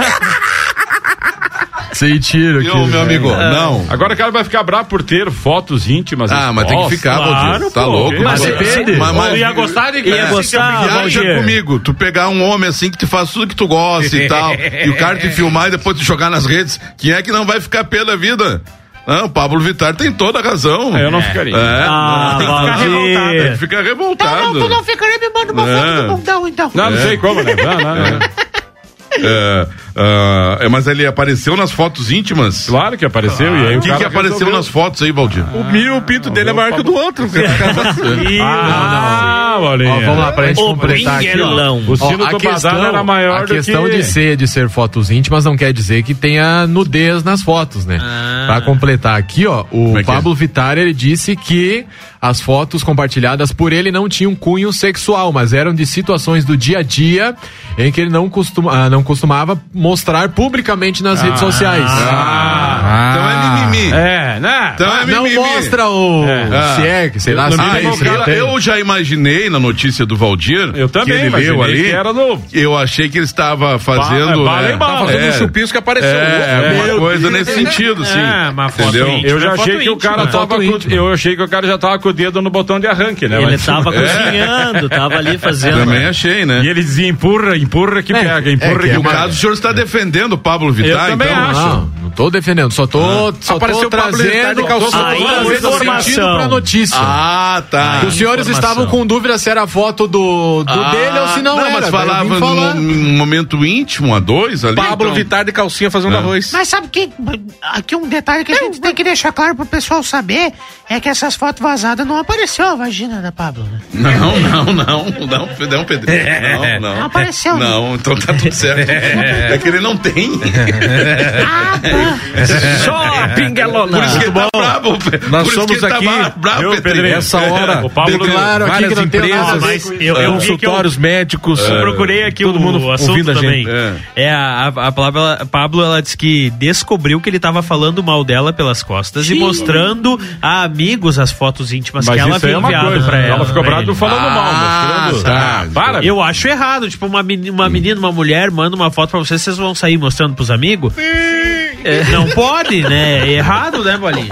Sem tiro aqui. Eu, meu amigo, não. Agora o cara vai ficar bravo por ter fotos íntimas. Ah, mas tem que expostas. ficar, Valdir. Claro, Tá pô, louco? mas depende. Mas, mas, Eu ia gostar de Ia gostar, Viaja Valdir. comigo, tu pegar um homem assim que te faz tudo que tu gosta e tal, e o cara te filmar e depois te jogar nas redes, quem é que não vai ficar pé da vida? Não, o Pablo Vittar tem toda a razão. É, eu não ficaria. É, Ah, tem que ficar Valdir. revoltado. Tem que ficar Não, revoltado. não, tu não ficaria me manda uma É. foto do bundão, então. Não, não sei como, né? Não, não, não. É, ah, é, mas ele apareceu nas fotos íntimas? Claro que apareceu e aí O o que, cara que apareceu resolveu. nas fotos aí, Valdir? O meu, o pinto dele é maior que o do outro. Ah, Bolinha. Ó, vamos lá, pra gente O completar aqui. ó. pinguelão. O sino Ó, do badalo era maior a do questão que... de ser de ser fotos íntimas não quer dizer que tenha nudez nas fotos, né? Ah. Pra completar aqui, ó, o é que Pablo Vittar, ele disse que as fotos compartilhadas por ele não tinham cunho sexual, mas eram de situações do dia a dia em que ele não, costuma, ah, não costumava mostrar publicamente nas redes sociais. Ah, então é mimimi. É. É, né? Então é Não mimimi. mostra o... É. Se é, que sei lá. Ah, se eu, tem, cara, tem. eu já imaginei na notícia do Valdir, Eu também que ele imaginei leu ali, que era no- eu achei que ele estava fazendo... Ba- é, né, bala, Tá fazendo é, um chupisco que apareceu. é, Meu uma Deus. coisa nesse sentido, sim. É, uma foto Entendeu? íntima. Eu já Foto achei que o cara íntima. tava Foto com, íntima. eu achei que o cara já tava com o dedo no botão de arranque, né? Ele Mas- tava cozinhando, tava ali fazendo. Também achei, né? E ele dizia empurra, empurra que É, pega, é empurra que que No é pega. caso, o senhor está defendendo o Pablo Vittar, Eu também então? acho. Não, não tô defendendo, só tô, só Apareceu tô o Pablo Vittar trazendo, de calção. tô Aí, trazendo informação. sentido pra notícia. Ah, tá. Que os senhores informação. estavam com dúvida se era a foto do, do Ah, dele ou se não, era. mas Daí eu falava vim falar. num, num momento íntimo, a dois ali. Pablo então. Vittar de calcinha fazendo É. arroz. Mas sabe que aqui um detalhe que a gente tem que deixar claro pro pessoal saber é que essas fotos vazadas não apareceu a vagina da Pablo, né? Não, não, não, não, não, Pedro. Não, não. Não apareceu, né? Não, então tá tudo certo. É que ele não tem. Ah, tá. Só pinguelona. Por isso que ele tá bravo. Nós Por isso somos que ele aqui, tá bravo, eu, Pedrinho. Pedrinho. Essa hora, O Pablo Declaro aqui várias que não tem nada a empresas, ver Mas com eu, isso. eu vi que eu, consultórios médicos. eu procurei aqui todo o, mundo o assunto ouvindo a também. gente. É, a, a, a Pablo, a Pablo, ela disse que descobriu que ele tava falando mal dela pelas costas e mostrando a amigos as fotos íntimas Mas que ela isso aí havia é uma enviado coisa. pra ela. Ela ficou pra brava ele. falando mal, Ah, mostrando. tá. Ah, para. Eu acho errado, tipo, uma menina, uma, menina, uma mulher manda uma foto pra vocês, vocês vão sair mostrando pros amigos? É, não pode, né? É errado, né, Bolinha?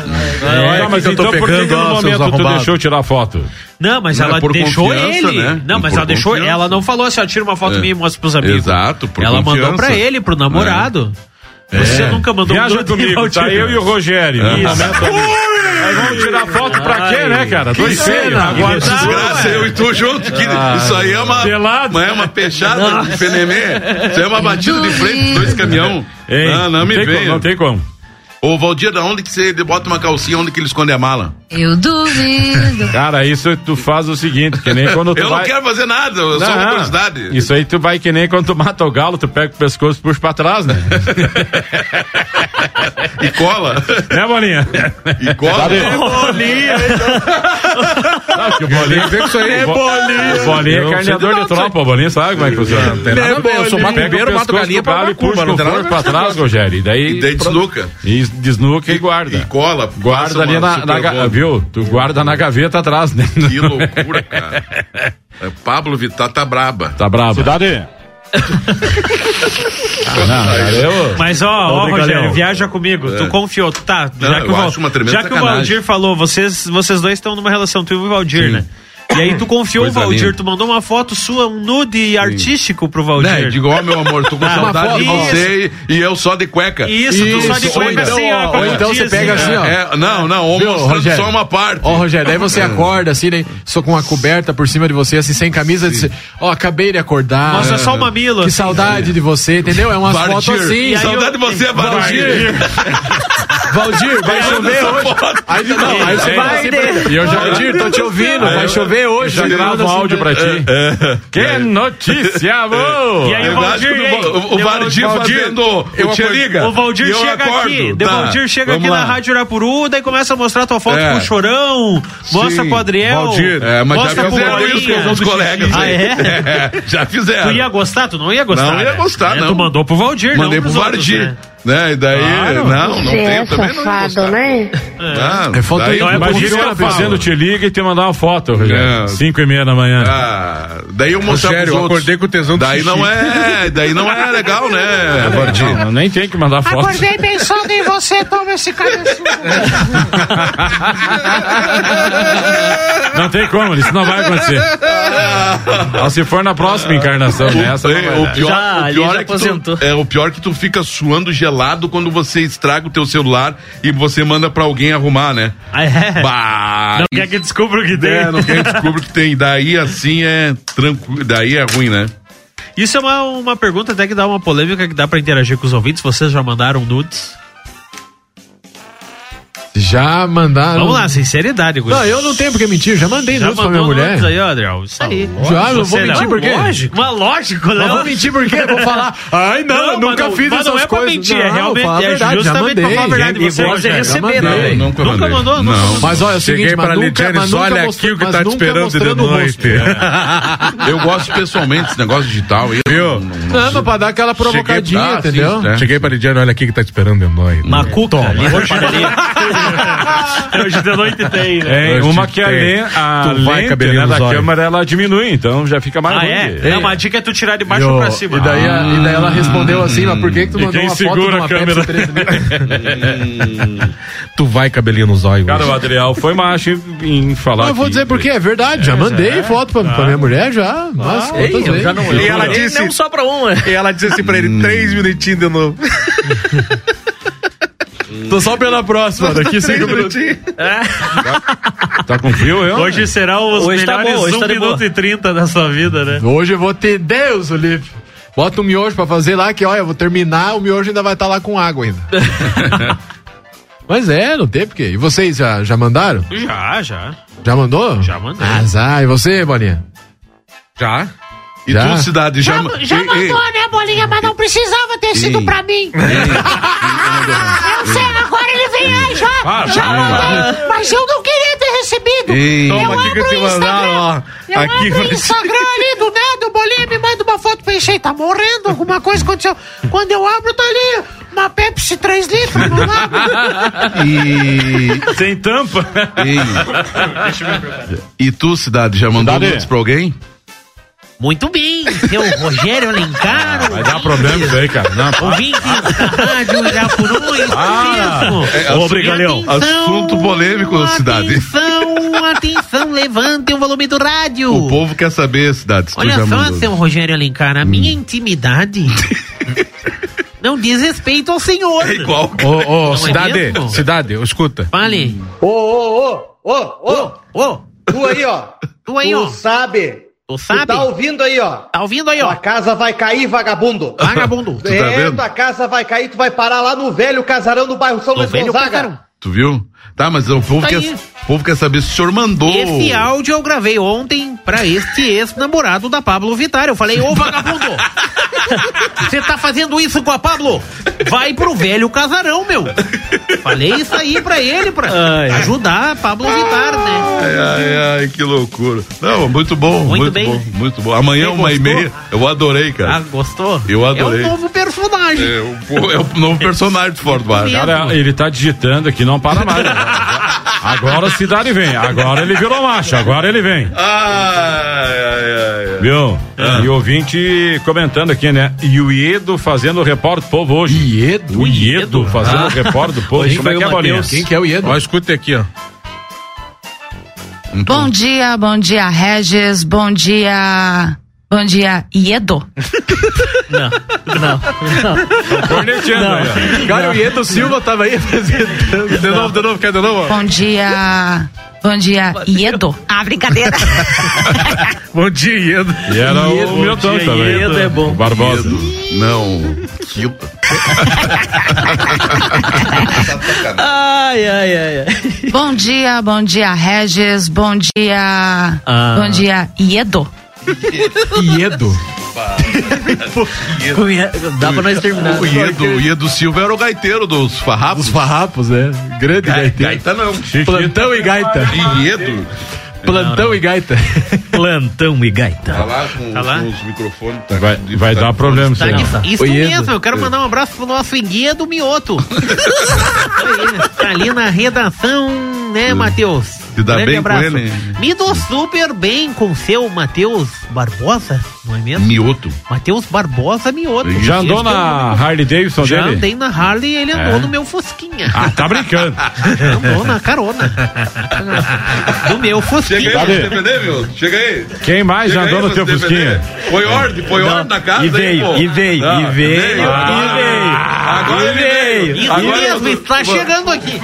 É, Olha mas que eu tô então por que, pegando, que no ó, seus momento tu arrombados. deixou tirar foto? Não, mas Não, é ela por deixou confiança, ele. né? Não, mas Por ela deixou. confiança. Ela não falou assim, ó, tira uma foto É. minha e mostra pros amigos. Exato, por Ela confiança. mandou pra ele, pro namorado. Você nunca mandou um Viaja nude, comigo, Valdir? tá eu e o Rogério. É. No momento ali. Aí vamos tirar foto pra quê, né, cara? Dois feios. Agora Que Desgraça, eu e tu junto. Que isso aí é uma, Pelado. uma, é uma peixada de fenemê. Isso aí é uma batida de frente, dois caminhão. Ei, não, não, me tem como, venha. não tem como. Ô, Valdir, onde que você bota uma calcinha, onde que ele esconde a mala? Eu duvido. Cara, isso tu faz o seguinte, que nem quando tu Eu vai... não quero fazer nada, eu só uma Não, curiosidade. isso aí tu vai que nem quando tu mata o galo, tu pega o pescoço e puxa pra trás, né? E cola. Né, Bolinha? E cola. Bolinha. Não, que o Bolinha... Vê que isso aí é Bolinha. O Bolinha é Eu carneador sei de tropa, o Bolinha sabe como é que funciona. Não tem nada a ver, eu sou macumbeiro, mato galinha pra e puxa macumba, não o tem nada a forno ver. pra trás, Rogério. E daí... E daí desnuca. E desnuca e guarda. E cola. passa Guarda ali uma na, Super na ga- Bowl. viu? Tu guarda na gaveta atrás, né? Que loucura, cara. É, Pablo Vittar tá braba. Tá bravo. Cidade. ah, não, cara, eu... Mas ó, ó, Obrigado, Rogério, Leão. viaja comigo. Tu confiou, tu tá. Não, já que eu o, Val- acho uma tremenda já que o sacanagem. Valdir falou, vocês, vocês dois estão numa relação, tu e o Valdir, né? E aí tu confiou o Coisa Valdir, linda. tu mandou uma foto sua, um nude artístico pro Valdir. Né? Digo, ó, meu amor, tô com Ah, saudade de uma foto. você e, e eu só de cueca. Isso, tu só de Isso, ou cueca então, assim, ó. ou então você pega assim, ó. É, não, não, ou Viu, mostrando Rogério? só uma parte. Ó, Rogério, daí você acorda assim, né? Só com uma coberta por cima de você, assim, sem camisa. Diz, ó, acabei de acordar. Mostra só o mamilo. Que assim. saudade de você, entendeu? É umas Vardir. fotos assim. E aí Saudade eu- de você, Vardir. Valdir, vai chover hoje. Aí, não, aí você vai assim, E eu já- Valdir, tô te ouvindo, Aí vai eu- chover Eu hoje. já gravo um áudio pra ti. Que notícia boa! E aí É o Valdir, verdade, hein? o, o Deu- Vardir Valdir, fazendo eu o Tia acordo- Liga. O Valdir E eu chega acordo. aqui, Tá, o Valdir chega vamos aqui lá. na Rádio Urapuru, daí começa a mostrar tua foto É. com o Chorão, mostra Sim, pro Adriel, Valdir. É, mas mostra já pro fizeram Bolinha. isso com os colegas. Ah, aí. é? Já fizeram. Tu ia gostar? Tu não ia gostar? Não ia né? gostar, É, não. Tu mandou pro Valdir, Mandei não pro pros outros, Vardir. né? Né? E daí, Claro. não, não Você tem, é também não ia safado, gostar. né? Ah, É foto daí- aí, Não, é Imagina por isso que eu eu falo. fazendo te liga e te mandar uma foto, Rogério. É. Cinco e meia da manhã. Ah, daí eu mostrar Rogério, pros eu outros. acordei com tesão de Daí xixi. não é, daí não é legal, né, Vardir? Não, nem tem que mandar foto. Acordei pensando em você, toma esse cabeçudo. Não tem como, isso não vai acontecer. Só se for na próxima encarnação, nessa. não vai o dar. pior, Já, o ali pior já é que aposentou. tu, é o pior que tu fica suando gelado quando você estraga o teu celular e você manda pra alguém arrumar, né? Ah, é? Bah, Não quer que descubra o que tem. é, não quer descobrir que tem. Daí assim é tranquilo, daí é ruim, né? Isso é uma, uma pergunta até que dá uma polêmica, que dá pra interagir com os ouvintes. Vocês já mandaram nudes? Já mandaram. Vamos lá, sinceridade, Não, eu não tenho porque mentir, já mandei Já nudes pra minha mandou mulher. nudes aí, ó, Adriel. Isso aí. Já, não Você vou mentir não? por quê? Lógico. Mas lógico, Não né? vou mentir por quê? Vou falar, ai não, Não, eu nunca mas não- fiz mas essas não é pra coisas. mentir, não, é realmente- fala a é verdade, já justamente pra mandei. falar a verdade, E você gosta de já receber, mandei. né? Nunca Nunca mandei. mandou? Nunca Não. Mas olha, é o seguinte, Cheguei mas pra nunca, Lidiane, mas só nunca olha mostrou- aqui o que mas tá te nunca esperando de mostrando o noite. rosto. Eu gosto pessoalmente desse negócio digital. Eu Viu? não- não- Não, mas pra dar aquela provocadinha, Cheguei- ah, sim, entendeu? né? Cheguei pra Lidiane, olha aqui que tá te esperando de noite. Macuca, ali na padaria. Hoje de noite tem, né? É, Hoje uma que a, tem. le, a Tu vai, lente, cabelinho né, nos da olhos. câmera ela diminui, então já fica mais Ah, ruim. é? É, uma dica é tu tirar de baixo E, o- pra cima. e daí, a- e daí ela respondeu assim, mas por que que tu E mandou quem uma foto de segura uma a câmera? Pepsi três litros? Tu vai, cabelinho nos olhos. Cara, o Adriel foi macho em, em falar. Não, eu vou que- dizer porque é verdade, já mandei foto pra, pra minha mulher já, mas Ei, outras eu vezes. já não. E eu ela não- disse- Não só pra uma. E ela disse assim pra ele, três minutinhos de novo. Tô só pela próxima, daqui cinco minutos. Tá com frio, eu? Hoje será os Hoje tá melhores bom, hoje um tá de minuto boa. e trinta da sua vida, né? Hoje eu vou ter Deus, Olívio. Bota um miojo pra fazer lá, que olha, eu vou terminar, o miojo ainda vai estar lá com água ainda. Mas é, não tem porque. E vocês já, já mandaram? Já, já. Já mandou? Já mandei. Azar, e você, Bolinha? Já? E Já? tu, cidade, já. Já, ma- já Ei, mandou, ei, né, Bolinha? Mas não precisava ter sido Ei. pra mim. Eu sei, agora ele vem aí já. Ah, já vai, mandei. Mas eu não queria ter recebido. Ei. Eu Toma aqui que abro te o Instagram. mandaram, ó. Eu Aqui abro pra o Instagram ali do nada, o Bolinha me manda uma foto. Pensei, tá morrendo, alguma coisa aconteceu. Quando eu abro, tá ali uma Pepsi três litros no lado. E, Sem tampa. e tu, cidade, já mandou Cidade. nudes pra alguém? Muito bem, seu Rogério Alencar, Vai dar problema isso aí, cara. Não, pá. ouvinte da rádio Irapuru, isso Ah, mesmo. é, Ô, assunto- Brigalhão. assunto polêmico, cidade. Atenção, atenção, levantem o volume do rádio. O povo quer saber, cidade, se tu Olha já só, mandou. seu Rogério Alencar, a minha intimidade não diz respeito ao senhor. É igual. Ô, ô, Não é cidade, mesmo? cidade, escuta. Fale. Ô, ô, ô, ô, ô, Ô, tu aí, ó. tu aí, tu ó. sabe. Tu Tu sabe? tá ouvindo aí, ó. Tá ouvindo aí, ó. Tua casa vai cair, vagabundo. Vagabundo. Tu tá é, vendo? tua casa vai cair, tu vai parar lá no velho casarão do bairro São No Luís velho Gonzaga. casarão. Tu viu? Tá, mas o povo, Tá quer, aí. o povo quer saber se o senhor mandou. Esse áudio eu gravei ontem pra este ex-namorado da Pablo Vittar. Eu falei, ô vagabundo, você tá fazendo isso com a Pablo? Vai pro velho casarão, meu. Falei isso aí pra ele, pra Ai, ai. ajudar a Pablo Vittar, né? Ai, ai, ai, que loucura. Não, muito bom, Muito muito, bem. bom, muito bom. Amanhã, Você uma e gostou? meia, eu adorei, Ah, cara. gostou? Eu adorei. É um novo personagem. É, o, é o novo personagem do Fora do Ar. Mesmo. Cara, ele tá digitando aqui, não para mais. Agora a cidade vem. Agora ele virou macho. Agora ele vem. Ai, ai, ai, ai. Viu? E o ouvinte comentando aqui, né? E o Iedo fazendo o repórter do povo hoje. Iedo? O Iedo fazendo o repórter do povo. Hoje Como é foi que é, o Bolinha? Matheus. Quem que é o Iedo? Ó, escuta aqui, ó. Bom dia, bom dia, Regis. Bom dia. Bom dia, Iedo. Não, não, não. Corneteando aí, ó. Cara, o Iedo Silva tava aí apresentando. De novo, de novo, quer de novo? ó? Bom dia. Bom dia, Iedo. Ah, brincadeira. Bom dia, Iedo. E era Iedo, o Milton dia, também. Iedo é bom. O Barbosa. Não, que... Ai, ai, ai, ai. Bom dia, bom dia, Regis. Bom dia. Ah. Bom dia, Iedo. Iedo. Dá pra nós terminar. O Iedo, o Iedo Silva era o gaiteiro dos farrapos. Os farrapos, né? Grande Gai- gaiteiro. Gaita não. Plantão e gaita. Iedo. Plantão e gaita. Plantão e gaita. Tá lá com, Tá lá? com os microfones. Tá, Vai, de- vai tá dar de- problema isso Tá aí. aqui, não. isso Oi, Iedo. mesmo, eu quero mandar um abraço pro nosso guia do Mioto. Aí, tá ali na redação, né, Matheus? Se dá Grande bem com abraço. ele? Me dou super bem com seu Matheus Barbosa, não é mesmo? Mioto. Matheus Barbosa Mioto. Já andou na Harley Davidson Já dele? andei na Harley e ele andou É. no meu Fusquinha. Ah, tá brincando. Andou na carona. Do meu Fusquinha. Chega aí, Cadê? pra você defender, meu. Chega aí. Quem mais já Chega andou aí no teu pra você Fusquinha? defender. Põe ordem, põe Não, ordem na casa. e veio, aí, pô. e veio, Ah, e veio, Ah, e veio. Agora E ele veio. veio. Isso Agora mesmo, eu- está chegando aqui.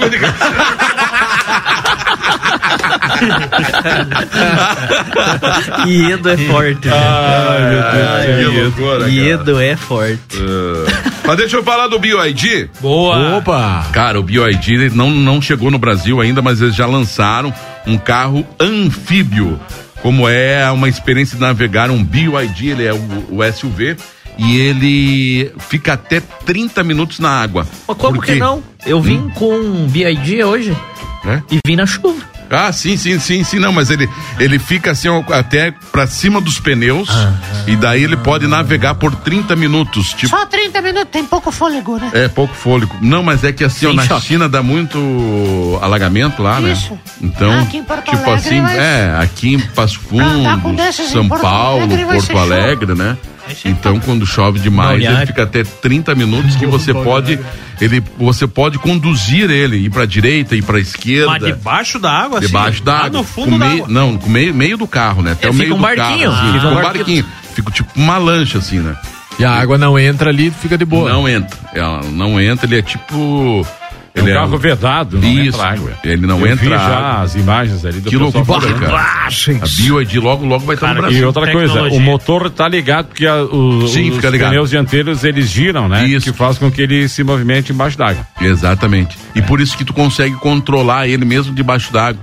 Iedo é forte. Ai, meu Deus. Ai, Que loucura, cara. Iedo é forte. Ah. Mas deixa eu falar do B Y D. Boa. Opa! Cara, o B Y D ele não, não chegou no Brasil ainda, mas eles já lançaram um carro anfíbio. Como é uma experiência de navegar um B Y D, ele é o, o S U V. E ele fica até trinta minutos na água. Mas como Por quê? que não? Eu vim Hum. com um B Y D hoje É? e vim na chuva. Ah, sim, sim, sim, sim, não, mas ele, ele fica assim ó, até pra cima dos pneus Ah. e daí ele pode navegar por trinta minutos, tipo, Só trinta minutos, tem pouco fôlego, né? é pouco fôlego. Não, mas é que assim, ó, Sem na choque. China dá muito alagamento lá, Isso. né? Então, Ah, aqui em Porto tipo Alegre assim, vai- é, aqui em Passo Andar com Fundo, desses em São Porto Paulo, Alegre vai ser Porto Alegre, né? Então, quando chove demais, Balneário. ele fica até trinta minutos que você pode, ele, você pode conduzir ele, ir pra direita, ir pra esquerda. Mas debaixo da água, assim? Debaixo da Lá água. no fundo com da meio, água. Não, com meio, meio do carro, né? Até É, o fica meio um do barquinho, carro. Assim, fica fica um um barquinho. barquinho. Fica tipo uma lancha, assim, né? E a água não entra ali, fica de boa. Não entra. Ela não entra, ele é tipo. É Ele um carro vedado, não Isso. entra água. Ele não Eu entra vi já água. as imagens ali do Que pessoal loucura, falando. cara. A B Y D logo, logo vai estar no Cara, Brasil. E outra coisa, Tecnologia. o motor tá ligado porque a, o, Sim, os fica ligado. pneus dianteiros eles giram, né? Isso. Que faz com que ele se movimente embaixo d'água. Exatamente. E por isso que tu consegue controlar ele mesmo debaixo d'água.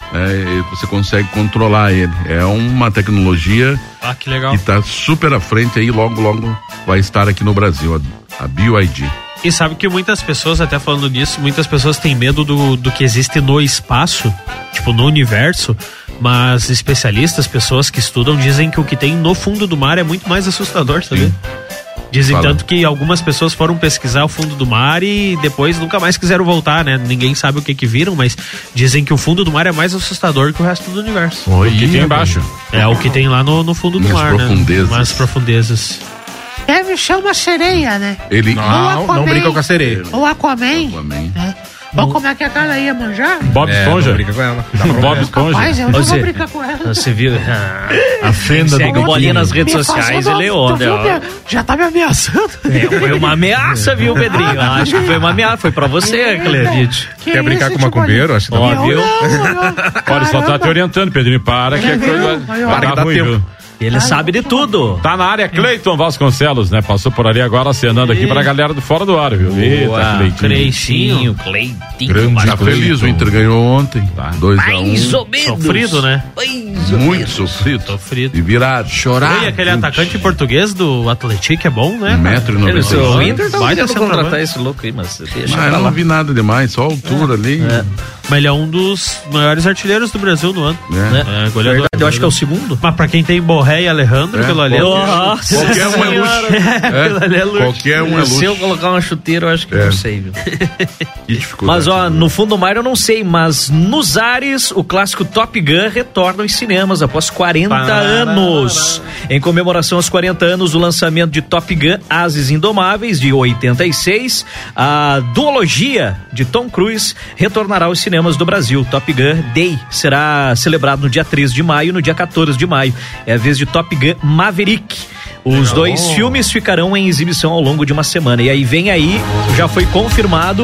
É, você consegue controlar ele. É uma tecnologia Ah, que legal. que tá super à frente aí, logo, logo vai estar aqui no Brasil, a, a B Y D. E sabe que muitas pessoas, até falando disso, muitas pessoas têm medo do, do que existe no espaço, tipo no universo, mas especialistas, pessoas que estudam, dizem que o que tem no fundo do mar é muito mais assustador, sabe? Sim. Dizem Fala. tanto que algumas pessoas foram pesquisar o fundo do mar e depois nunca mais quiseram voltar, né? Ninguém sabe o que que viram, mas dizem que o fundo do mar é mais assustador que o resto do universo. O que tem embaixo. É o que tem lá no, no fundo do Nas mar, profundezas. né? Nas profundezas. Deve ser uma sereia, né? Ele. Ou Não, não Aquaman. brinca com a sereia. Ou Aquaman. Aquaman. Né? Ou como é que a cara ia manjar? Bob É, Esponja. não brinca com ela. Dá Bob problema. Esponja. Mas eu não Você- vou brincar com ela. Você viu? A fenda Segue do o Bolinha biquíni. nas redes Me sociais, fazendo- ele é tu onda, viu ó. minha- Já tá me ameaçando. É, foi uma ameaça, viu, Pedrinho? Acho que foi uma ameaça, foi pra você, acredite. Que Quer brincar isso, com o macumbeiro? Acho que dá Ó, pra- viu? Eu não, eu- Olha, só tá Caramba. te orientando, Pedrinho. Para que é Viu? coisa. Aí, ó. Para Para que que dá ruim, tempo. viu? Ele sabe de tudo. Tá na área Cleiton Vasconcelos, né? Passou por ali agora acenando aqui pra galera do Fora do Ar, viu? Eita, Cleitinho. Cleitinho, Cleitinho. Grande, tá feliz, o Inter ganhou ontem. dois a Mais um. ou menos. Sofrido, né? Mais ou Muito menos. sofrido. Sofrido. E virado. Chorar. E aquele atacante português do Atlético é bom, né? Um metro e Ele, noventa e o cinco. Inter tá Baita tentando centroavante. contratar esse louco aí, mas deixa Ah, eu pra não lá. vi nada demais, só a altura ali. Mas ele é um dos maiores artilheiros do Brasil no ano. né? É, goleador. Verdade, eu acho que é o segundo. Mas pra quem tem Borré e Alejandro, É, aquilo ali é qualquer- luxo. Qualquer um é luxo. Aquilo ali é É, luxo. qualquer um é Se eu luxo. colocar uma chuteira, eu acho que É. não sei, viu? Que dificuldade. Mas ó, no fundo do mar eu não sei, mas nos ares o clássico Top Gun retorna aos cinemas após quarenta anos. Em comemoração aos quarenta anos do lançamento de Top Gun Ases Indomáveis de oitenta e seis, a duologia de Tom Cruise retornará aos cinemas do Brasil. Top Gun Day será celebrado no dia três de maio e no dia quatorze de maio. É a vez de Top Gun Maverick. Os dois filmes ficarão em exibição ao longo de uma semana. E aí vem aí, já foi confirmado,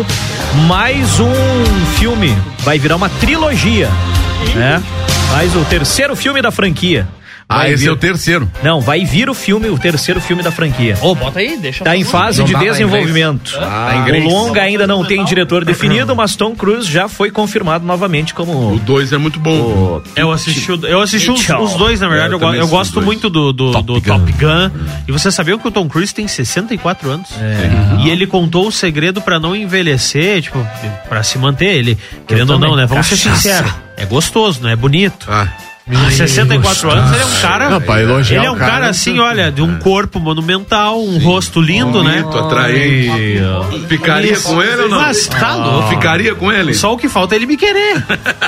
mais um filme. Vai virar uma trilogia, né? Mais o terceiro filme da franquia. Ah, Vai esse vir- é o terceiro. Não, vai vir o filme, o terceiro filme da franquia. Ô, bota aí, deixa. Tá em fase Não de dá, tá em desenvolvimento. inglês. Tá o em inglês. longa ainda não tem diretor definido, mas Tom Cruise já foi confirmado novamente O como dois é muito bom. o Eu assisti, o- eu assisti os, Tchau. os dois, na verdade. É, eu eu, go- também eu assisti gosto os dois. muito do, do, Top do Gun. Top Gun. E você sabia que o Tom Cruise tem sessenta e quatro anos? E ele contou o segredo pra não envelhecer, tipo, pra se manter. Ele, querendo ou também. não, né? Vamos ser Cachaça. sinceros. É gostoso, não é bonito. Ah, Com sessenta e quatro anos, ele é um cara. Não, pra elogiar ele é o um cara, cara, não assim, sei. olha, de um corpo monumental, um rosto lindo, né? bonito, atraente. Ficaria com ele ou não? Mas tá louco. Ficaria com ele? Só o que falta é ele me querer.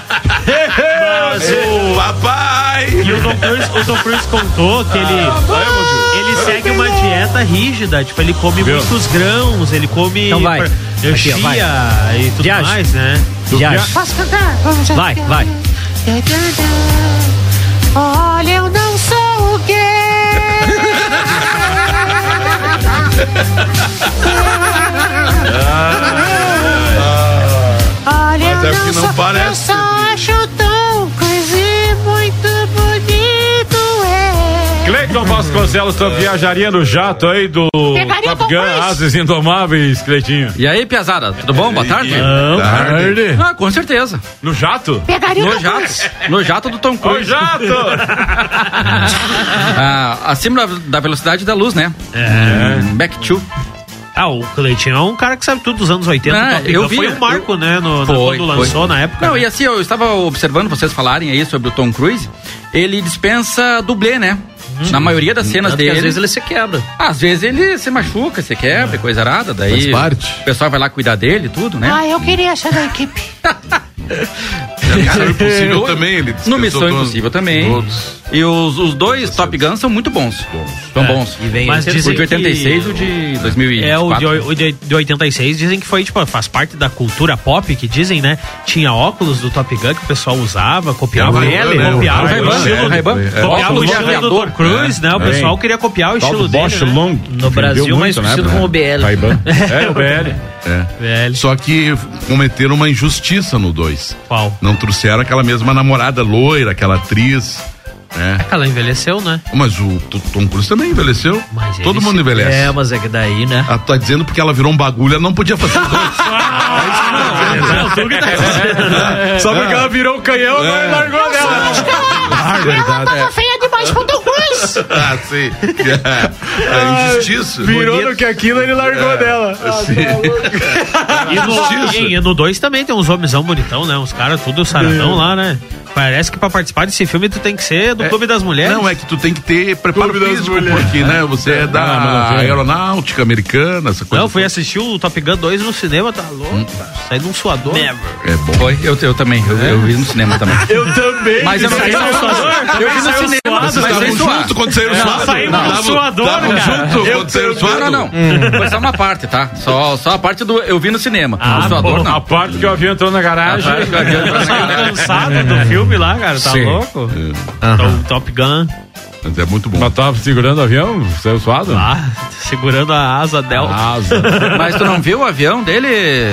Mas o- Papai! E o Tom Cruise, o Tom Cruise contou que ele, ele segue uma dieta rígida, tipo, ele come Viu? muitos grãos, ele come Então vai. pra- Aqui, ó, vai. chia e tudo Viagem. mais, né? Já. Posso cantar? Vamos Vai, vai. Olha, eu não sou o quê? Olha, Mas eu é não que não sou, parece. eu só acho tão coisa muito bonito, é. Cleiton Vasconcelos, tu viajaria no jato aí do Pegaria Queria Top Gun, Asas Indomáveis, Cleitinho. E aí, piazada, tudo bom? Boa tarde? Boa tarde. Ah, com certeza. No jato? Pegaria o No Tom jato. Cruise. No jato do Tom Ô, Cruise. jato! Ah, acima da, da velocidade da luz, né? É. Hum, Back to. Ah, o Cleitinho é um cara que sabe tudo dos anos oitenta. Ah, o Top eu Gun vi, foi um marco, eu- né? No, no- Foi, quando lançou foi. na época. Não, né? e assim, eu estava observando vocês falarem aí sobre o Tom Cruise. Ele dispensa dublê, né? Na maioria das cenas Tanto que dele. às vezes ele se quebra. Às vezes ele se machuca, se quebra, e coisa arada. Daí Faz parte. o pessoal vai lá cuidar dele e tudo, né? Ah, eu queria ser da equipe. Missão Impossível também, ele No dispensou Missão todos- Impossível também. todos. E os, os dois Top Gun são muito bons. São bons. E vem Mas esse- dizem O de oitenta e seis e que- o de dois mil e É, o de, quatro. o de, de oitenta e seis dizem que foi, tipo, faz parte da cultura pop, que dizem, né? Tinha óculos do Top Gun que o pessoal usava, copiava É, ele, né? copiava O o Ray-Ban, estilo, é, Ray-Ban. é. copiava o Óculos de estilo do aviador. Tom Cruise, né? O É. pessoal queria copiar o Tal estilo do dele, Bosch né? Long. No Brasil, mais né, conhecido como B L. Ray-Ban. É, o B L. É. Velho. Só que cometeram uma injustiça no dois. Qual? Não trouxeram aquela mesma namorada loira, aquela atriz, né? Ela envelheceu, né? Mas o T- Tom Cruise também envelheceu. Mas Todo ele mundo se- envelhece. É, mas é que daí, né? Ah, tá dizendo porque ela virou um bagulho, ela não podia fazer os dois. Não, tu que tá dizendo. Só porque ela virou um canhão, agora ele largou dela. Ela tava feia demais pro Tom Cruise. Ah, sim. É, é injustiça. Virou no que aquilo, ele largou dela. E no, e no dois também tem uns homenzão bonitão, né? Uns caras tudo saradão lá, né? Parece que pra participar desse filme tu tem que ser do Clube das Mulheres. Não, é que tu tem que ter preparo Clube das físico, Mulheres. porque, né, você é da Ah, mas não tem. aeronáutica americana, essa coisa. Não, fui assistir o Top Gun dois no cinema, tá louco? cara. Saí de um suador. É bom. Foi, eu, eu também. Eu, eu vi no cinema também. Eu também. Mas eu não Saiu vi no suador? Eu vi no Saiu cinema. suado, Mas Vocês sem estavam suar. juntos quando saíram Não, suado? saímos no Estavam- suador, estavam cara. juntos quando saíram suado? Não, não, não. Foi só uma parte, tá? Só, só a parte do eu vi no cinema. Ah, o suador, bom. não. A parte que o avião entrou na garagem. A parte que o avião entrou na Tava garagem. cansado do filme lá, cara. Tá Sim. louco? Então, Top Gun. Mas é muito bom. Mas tava segurando o avião, saiu suado? Ah, segurando a asa dela. Asa. Mas tu não viu o avião dele?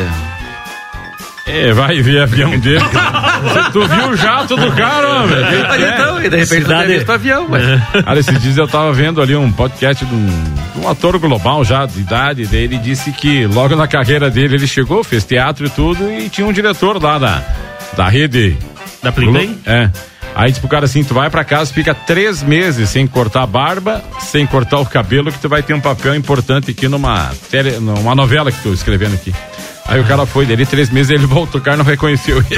É, vai ver avião dele. Tu viu o jato do cara, velho? Mas então, e de repente tu Cidade- tem visto o avião, ué. Cara, esses dias eu tava vendo ali um podcast de um, de um ator global já de idade, daí ele disse que logo na carreira dele ele chegou, fez teatro e tudo, e tinha um diretor lá da, da rede. Da Play Play? É. Aí disse pro cara assim, tu vai pra casa, fica três meses sem cortar a barba, sem cortar o cabelo, que tu vai ter um papel importante aqui numa, tele, numa novela que tô escrevendo aqui. Aí o cara foi dele, três meses ele voltou, o cara não reconheceu ele.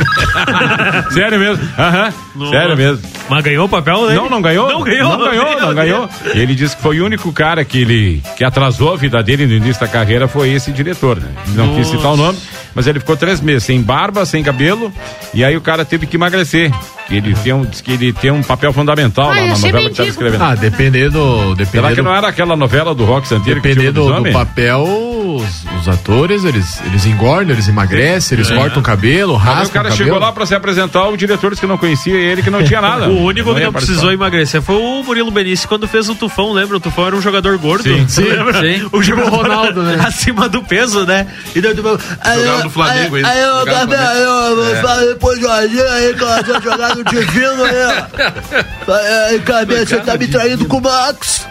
Sério mesmo? Aham, sério mesmo. Mas ganhou o papel, né? Não, não ganhou. Não ganhou. Não ganhou, não ganhou. Ele disse que foi o único cara que ele que atrasou a vida dele no início da carreira foi esse diretor, né? Ele não quis citar o nome, mas ele ficou três meses sem barba, sem cabelo, e aí o cara teve que emagrecer. Ele tem um, diz que ele tem um papel fundamental Ah, lá ia na ser novela que estava mendigo. escrevendo. Ah, dependendo. Será Dependendo que não era aquela novela do Rock Santeiro que tinha Dependendo do, do lobisomem? papel, os, os atores, eles, eles engordam, eles emagrecem, eles cortam o cabelo, Aí raspam o cara o cabelo. chegou lá pra se apresentar, o diretor disse que não conhecia ele, que não tinha nada. O único Não que ia não participar. precisou emagrecer foi o Murilo Benício quando fez o Tufão, lembra? O Tufão era um jogador gordo. Sim, sim, lembra? sim. O Tipo jogador o Ronaldo, né? acima do peso, né? E daí o Tufão... Aí Jogava eu- no Flamengo aí- ainda. Aí eu Jogava no também, aí eu Flamengo. falei pro Jorginho aí que eu tinha jogado divino aí. Aí, cabeça, você tá me traindo com o Max.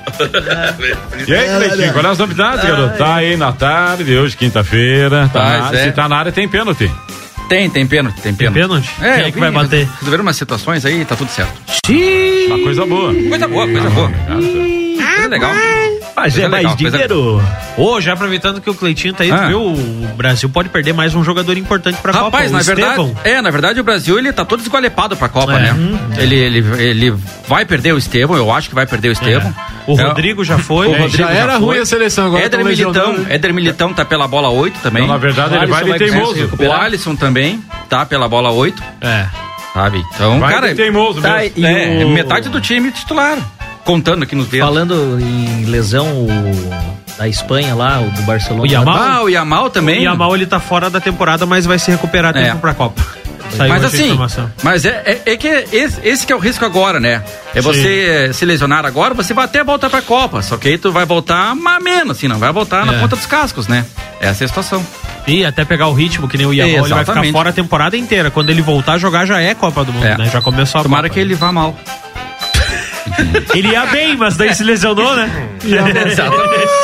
E aí, Cleitinho, qual é as novidades, garoto? Tá aí na tarde, hoje, quinta-feira. Tá Mas na área. é. Se tá na área, tem pênalti. Tem, tem pênalti, tem Tem pênalti. pênalti? Quem é que vai bater? Resolveram umas situações aí, tá tudo certo. Uma coisa boa. Coisa boa, coisa boa. Coisa legal. Mas Coisa é mais legal, coisa- dinheiro. Ô, já aproveitando que o Cleitinho tá aí, Ah. tu viu? O Brasil pode perder mais um jogador importante pra Copa. Rapaz, o na verdade, Estevão. é, na verdade o Brasil ele tá todo esgualepado pra Copa, É. né? Ele, ele, ele vai perder o Estevão, eu acho que vai perder o Estevão. O É, Rodrigo já foi. o né? Rodrigo Já era foi. ruim a seleção, agora Éder tão lesionando, Militão, né? Éder Militão tá pela bola oito também. Então, na verdade, ele vai de teimoso. O Alisson também tá pela bola oito, É. sabe? Então, Vai cara, de teimoso Tá, mesmo. e é, o- metade do time titular. Contando aqui nos dedos. Falando em lesão, o da Espanha lá, o do Barcelona. O Yamal? Ah, o Yamal também. O Yamal ele tá fora da temporada, mas vai se recuperar a tempo É. pra Copa. Saiu Mas essa assim, informação. mas é, é, é que esse, esse que é o risco agora, né? É você se lesionar agora, você vai até voltar pra Copa, só que aí tu vai voltar mais menos, assim, não vai voltar na É. ponta dos cascos, né? Essa é a situação. E até pegar o ritmo, que nem o Yamal, ele vai ficar Exatamente. fora a temporada inteira. Quando ele voltar a jogar, já é Copa do Mundo, É. né? Já começou a Tomara Copa. que ele vá mal. Ele ia bem, mas daí se lesionou, né?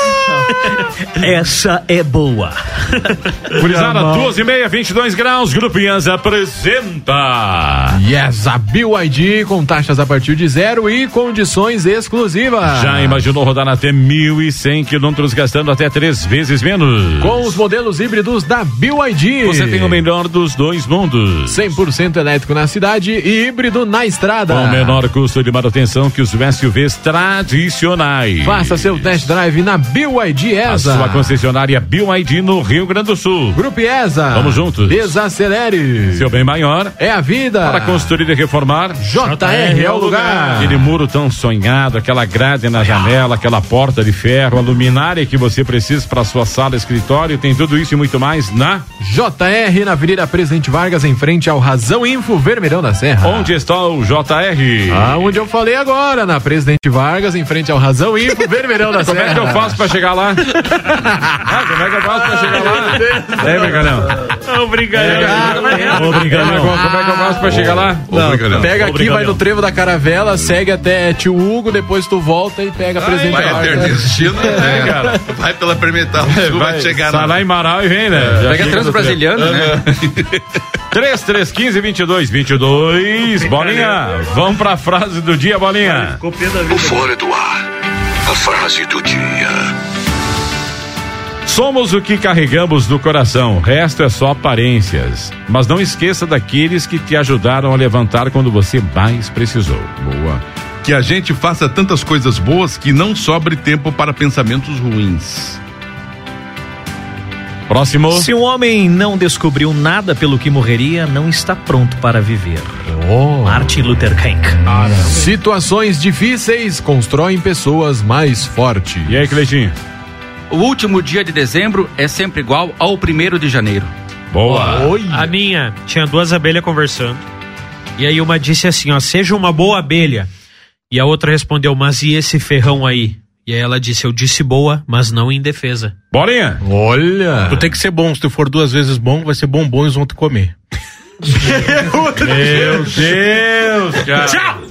Essa é boa. Gurizada, duas e meia, vinte e dois graus. Grupo Ianza apresenta. Yes, a B Y D com taxas a partir de zero e condições exclusivas. Já imaginou rodar até mil e cem quilômetros gastando até três vezes menos? Com os modelos híbridos da B Y D. Você tem o melhor dos dois mundos. cem por cento elétrico na cidade e híbrido na estrada. Com o menor custo de manutenção que os S U Vs tradicionais. Faça seu test drive na B Y D E S A. A sua concessionária B Y D no Rio Grande do Sul. Grupo E S A. Vamos juntos. Desacelere. Seu bem maior é a vida. Para construir e reformar, J R é o lugar. Aquele muro tão sonhado, aquela grade na janela, aquela porta de ferro, a luminária que você precisa para sua sala, escritório, tem tudo isso e muito mais na J R, na Avenida Presidente Vargas, em frente ao Razão Info Vermelhão da Serra. Onde está o J R? Ah, onde eu falei agora, na Presidente Vargas, em frente ao Razão Info Vermelhão da Como Serra. é que eu faço pra chegar lá? Ah, como é que eu faço pra chegar lá? É, brincalhão. Obrigado. É, Obrigado. Como é que eu faço pra chegar lá? Não, Obrigado. pega aqui, Obrigado. vai no trevo da Caravela, segue até Tio Hugo, depois tu volta e pega a Presidente Vai Vargas. ter destino, né? É, cara. Vai pela Permetal, vai, vai chegar sai lá em Marau e vem, né? Já Pega chega trans no brasiliano, né? três três um cinco, vinte e dois, vinte e dois. Bolinha, vamos pra frase do dia, Bolinha. O Fora do Ar, a frase do dia. Somos o que carregamos no coração, o resto é só aparências. Mas não esqueça daqueles que te ajudaram a levantar quando você mais precisou. Boa. Que a gente faça tantas coisas boas que não sobre tempo para pensamentos ruins. Próximo. Se um homem não descobriu nada pelo que morreria, não está pronto para viver. Oh. Martin Luther King. Situações difíceis constroem pessoas mais fortes. E aí, Cleitinho? O último dia de dezembro é sempre igual ao primeiro de janeiro. Boa. Oi. A minha, tinha duas abelhas conversando. E aí uma disse assim, ó, seja uma boa abelha. E a outra respondeu, mas e esse ferrão aí? E aí ela disse, eu disse boa, mas não em defesa. Bolinha. Olha. Tu tem que ser bom, se tu for duas vezes bom, vai ser bombom e eles vão te comer. Meu Deus, cara. Tchau!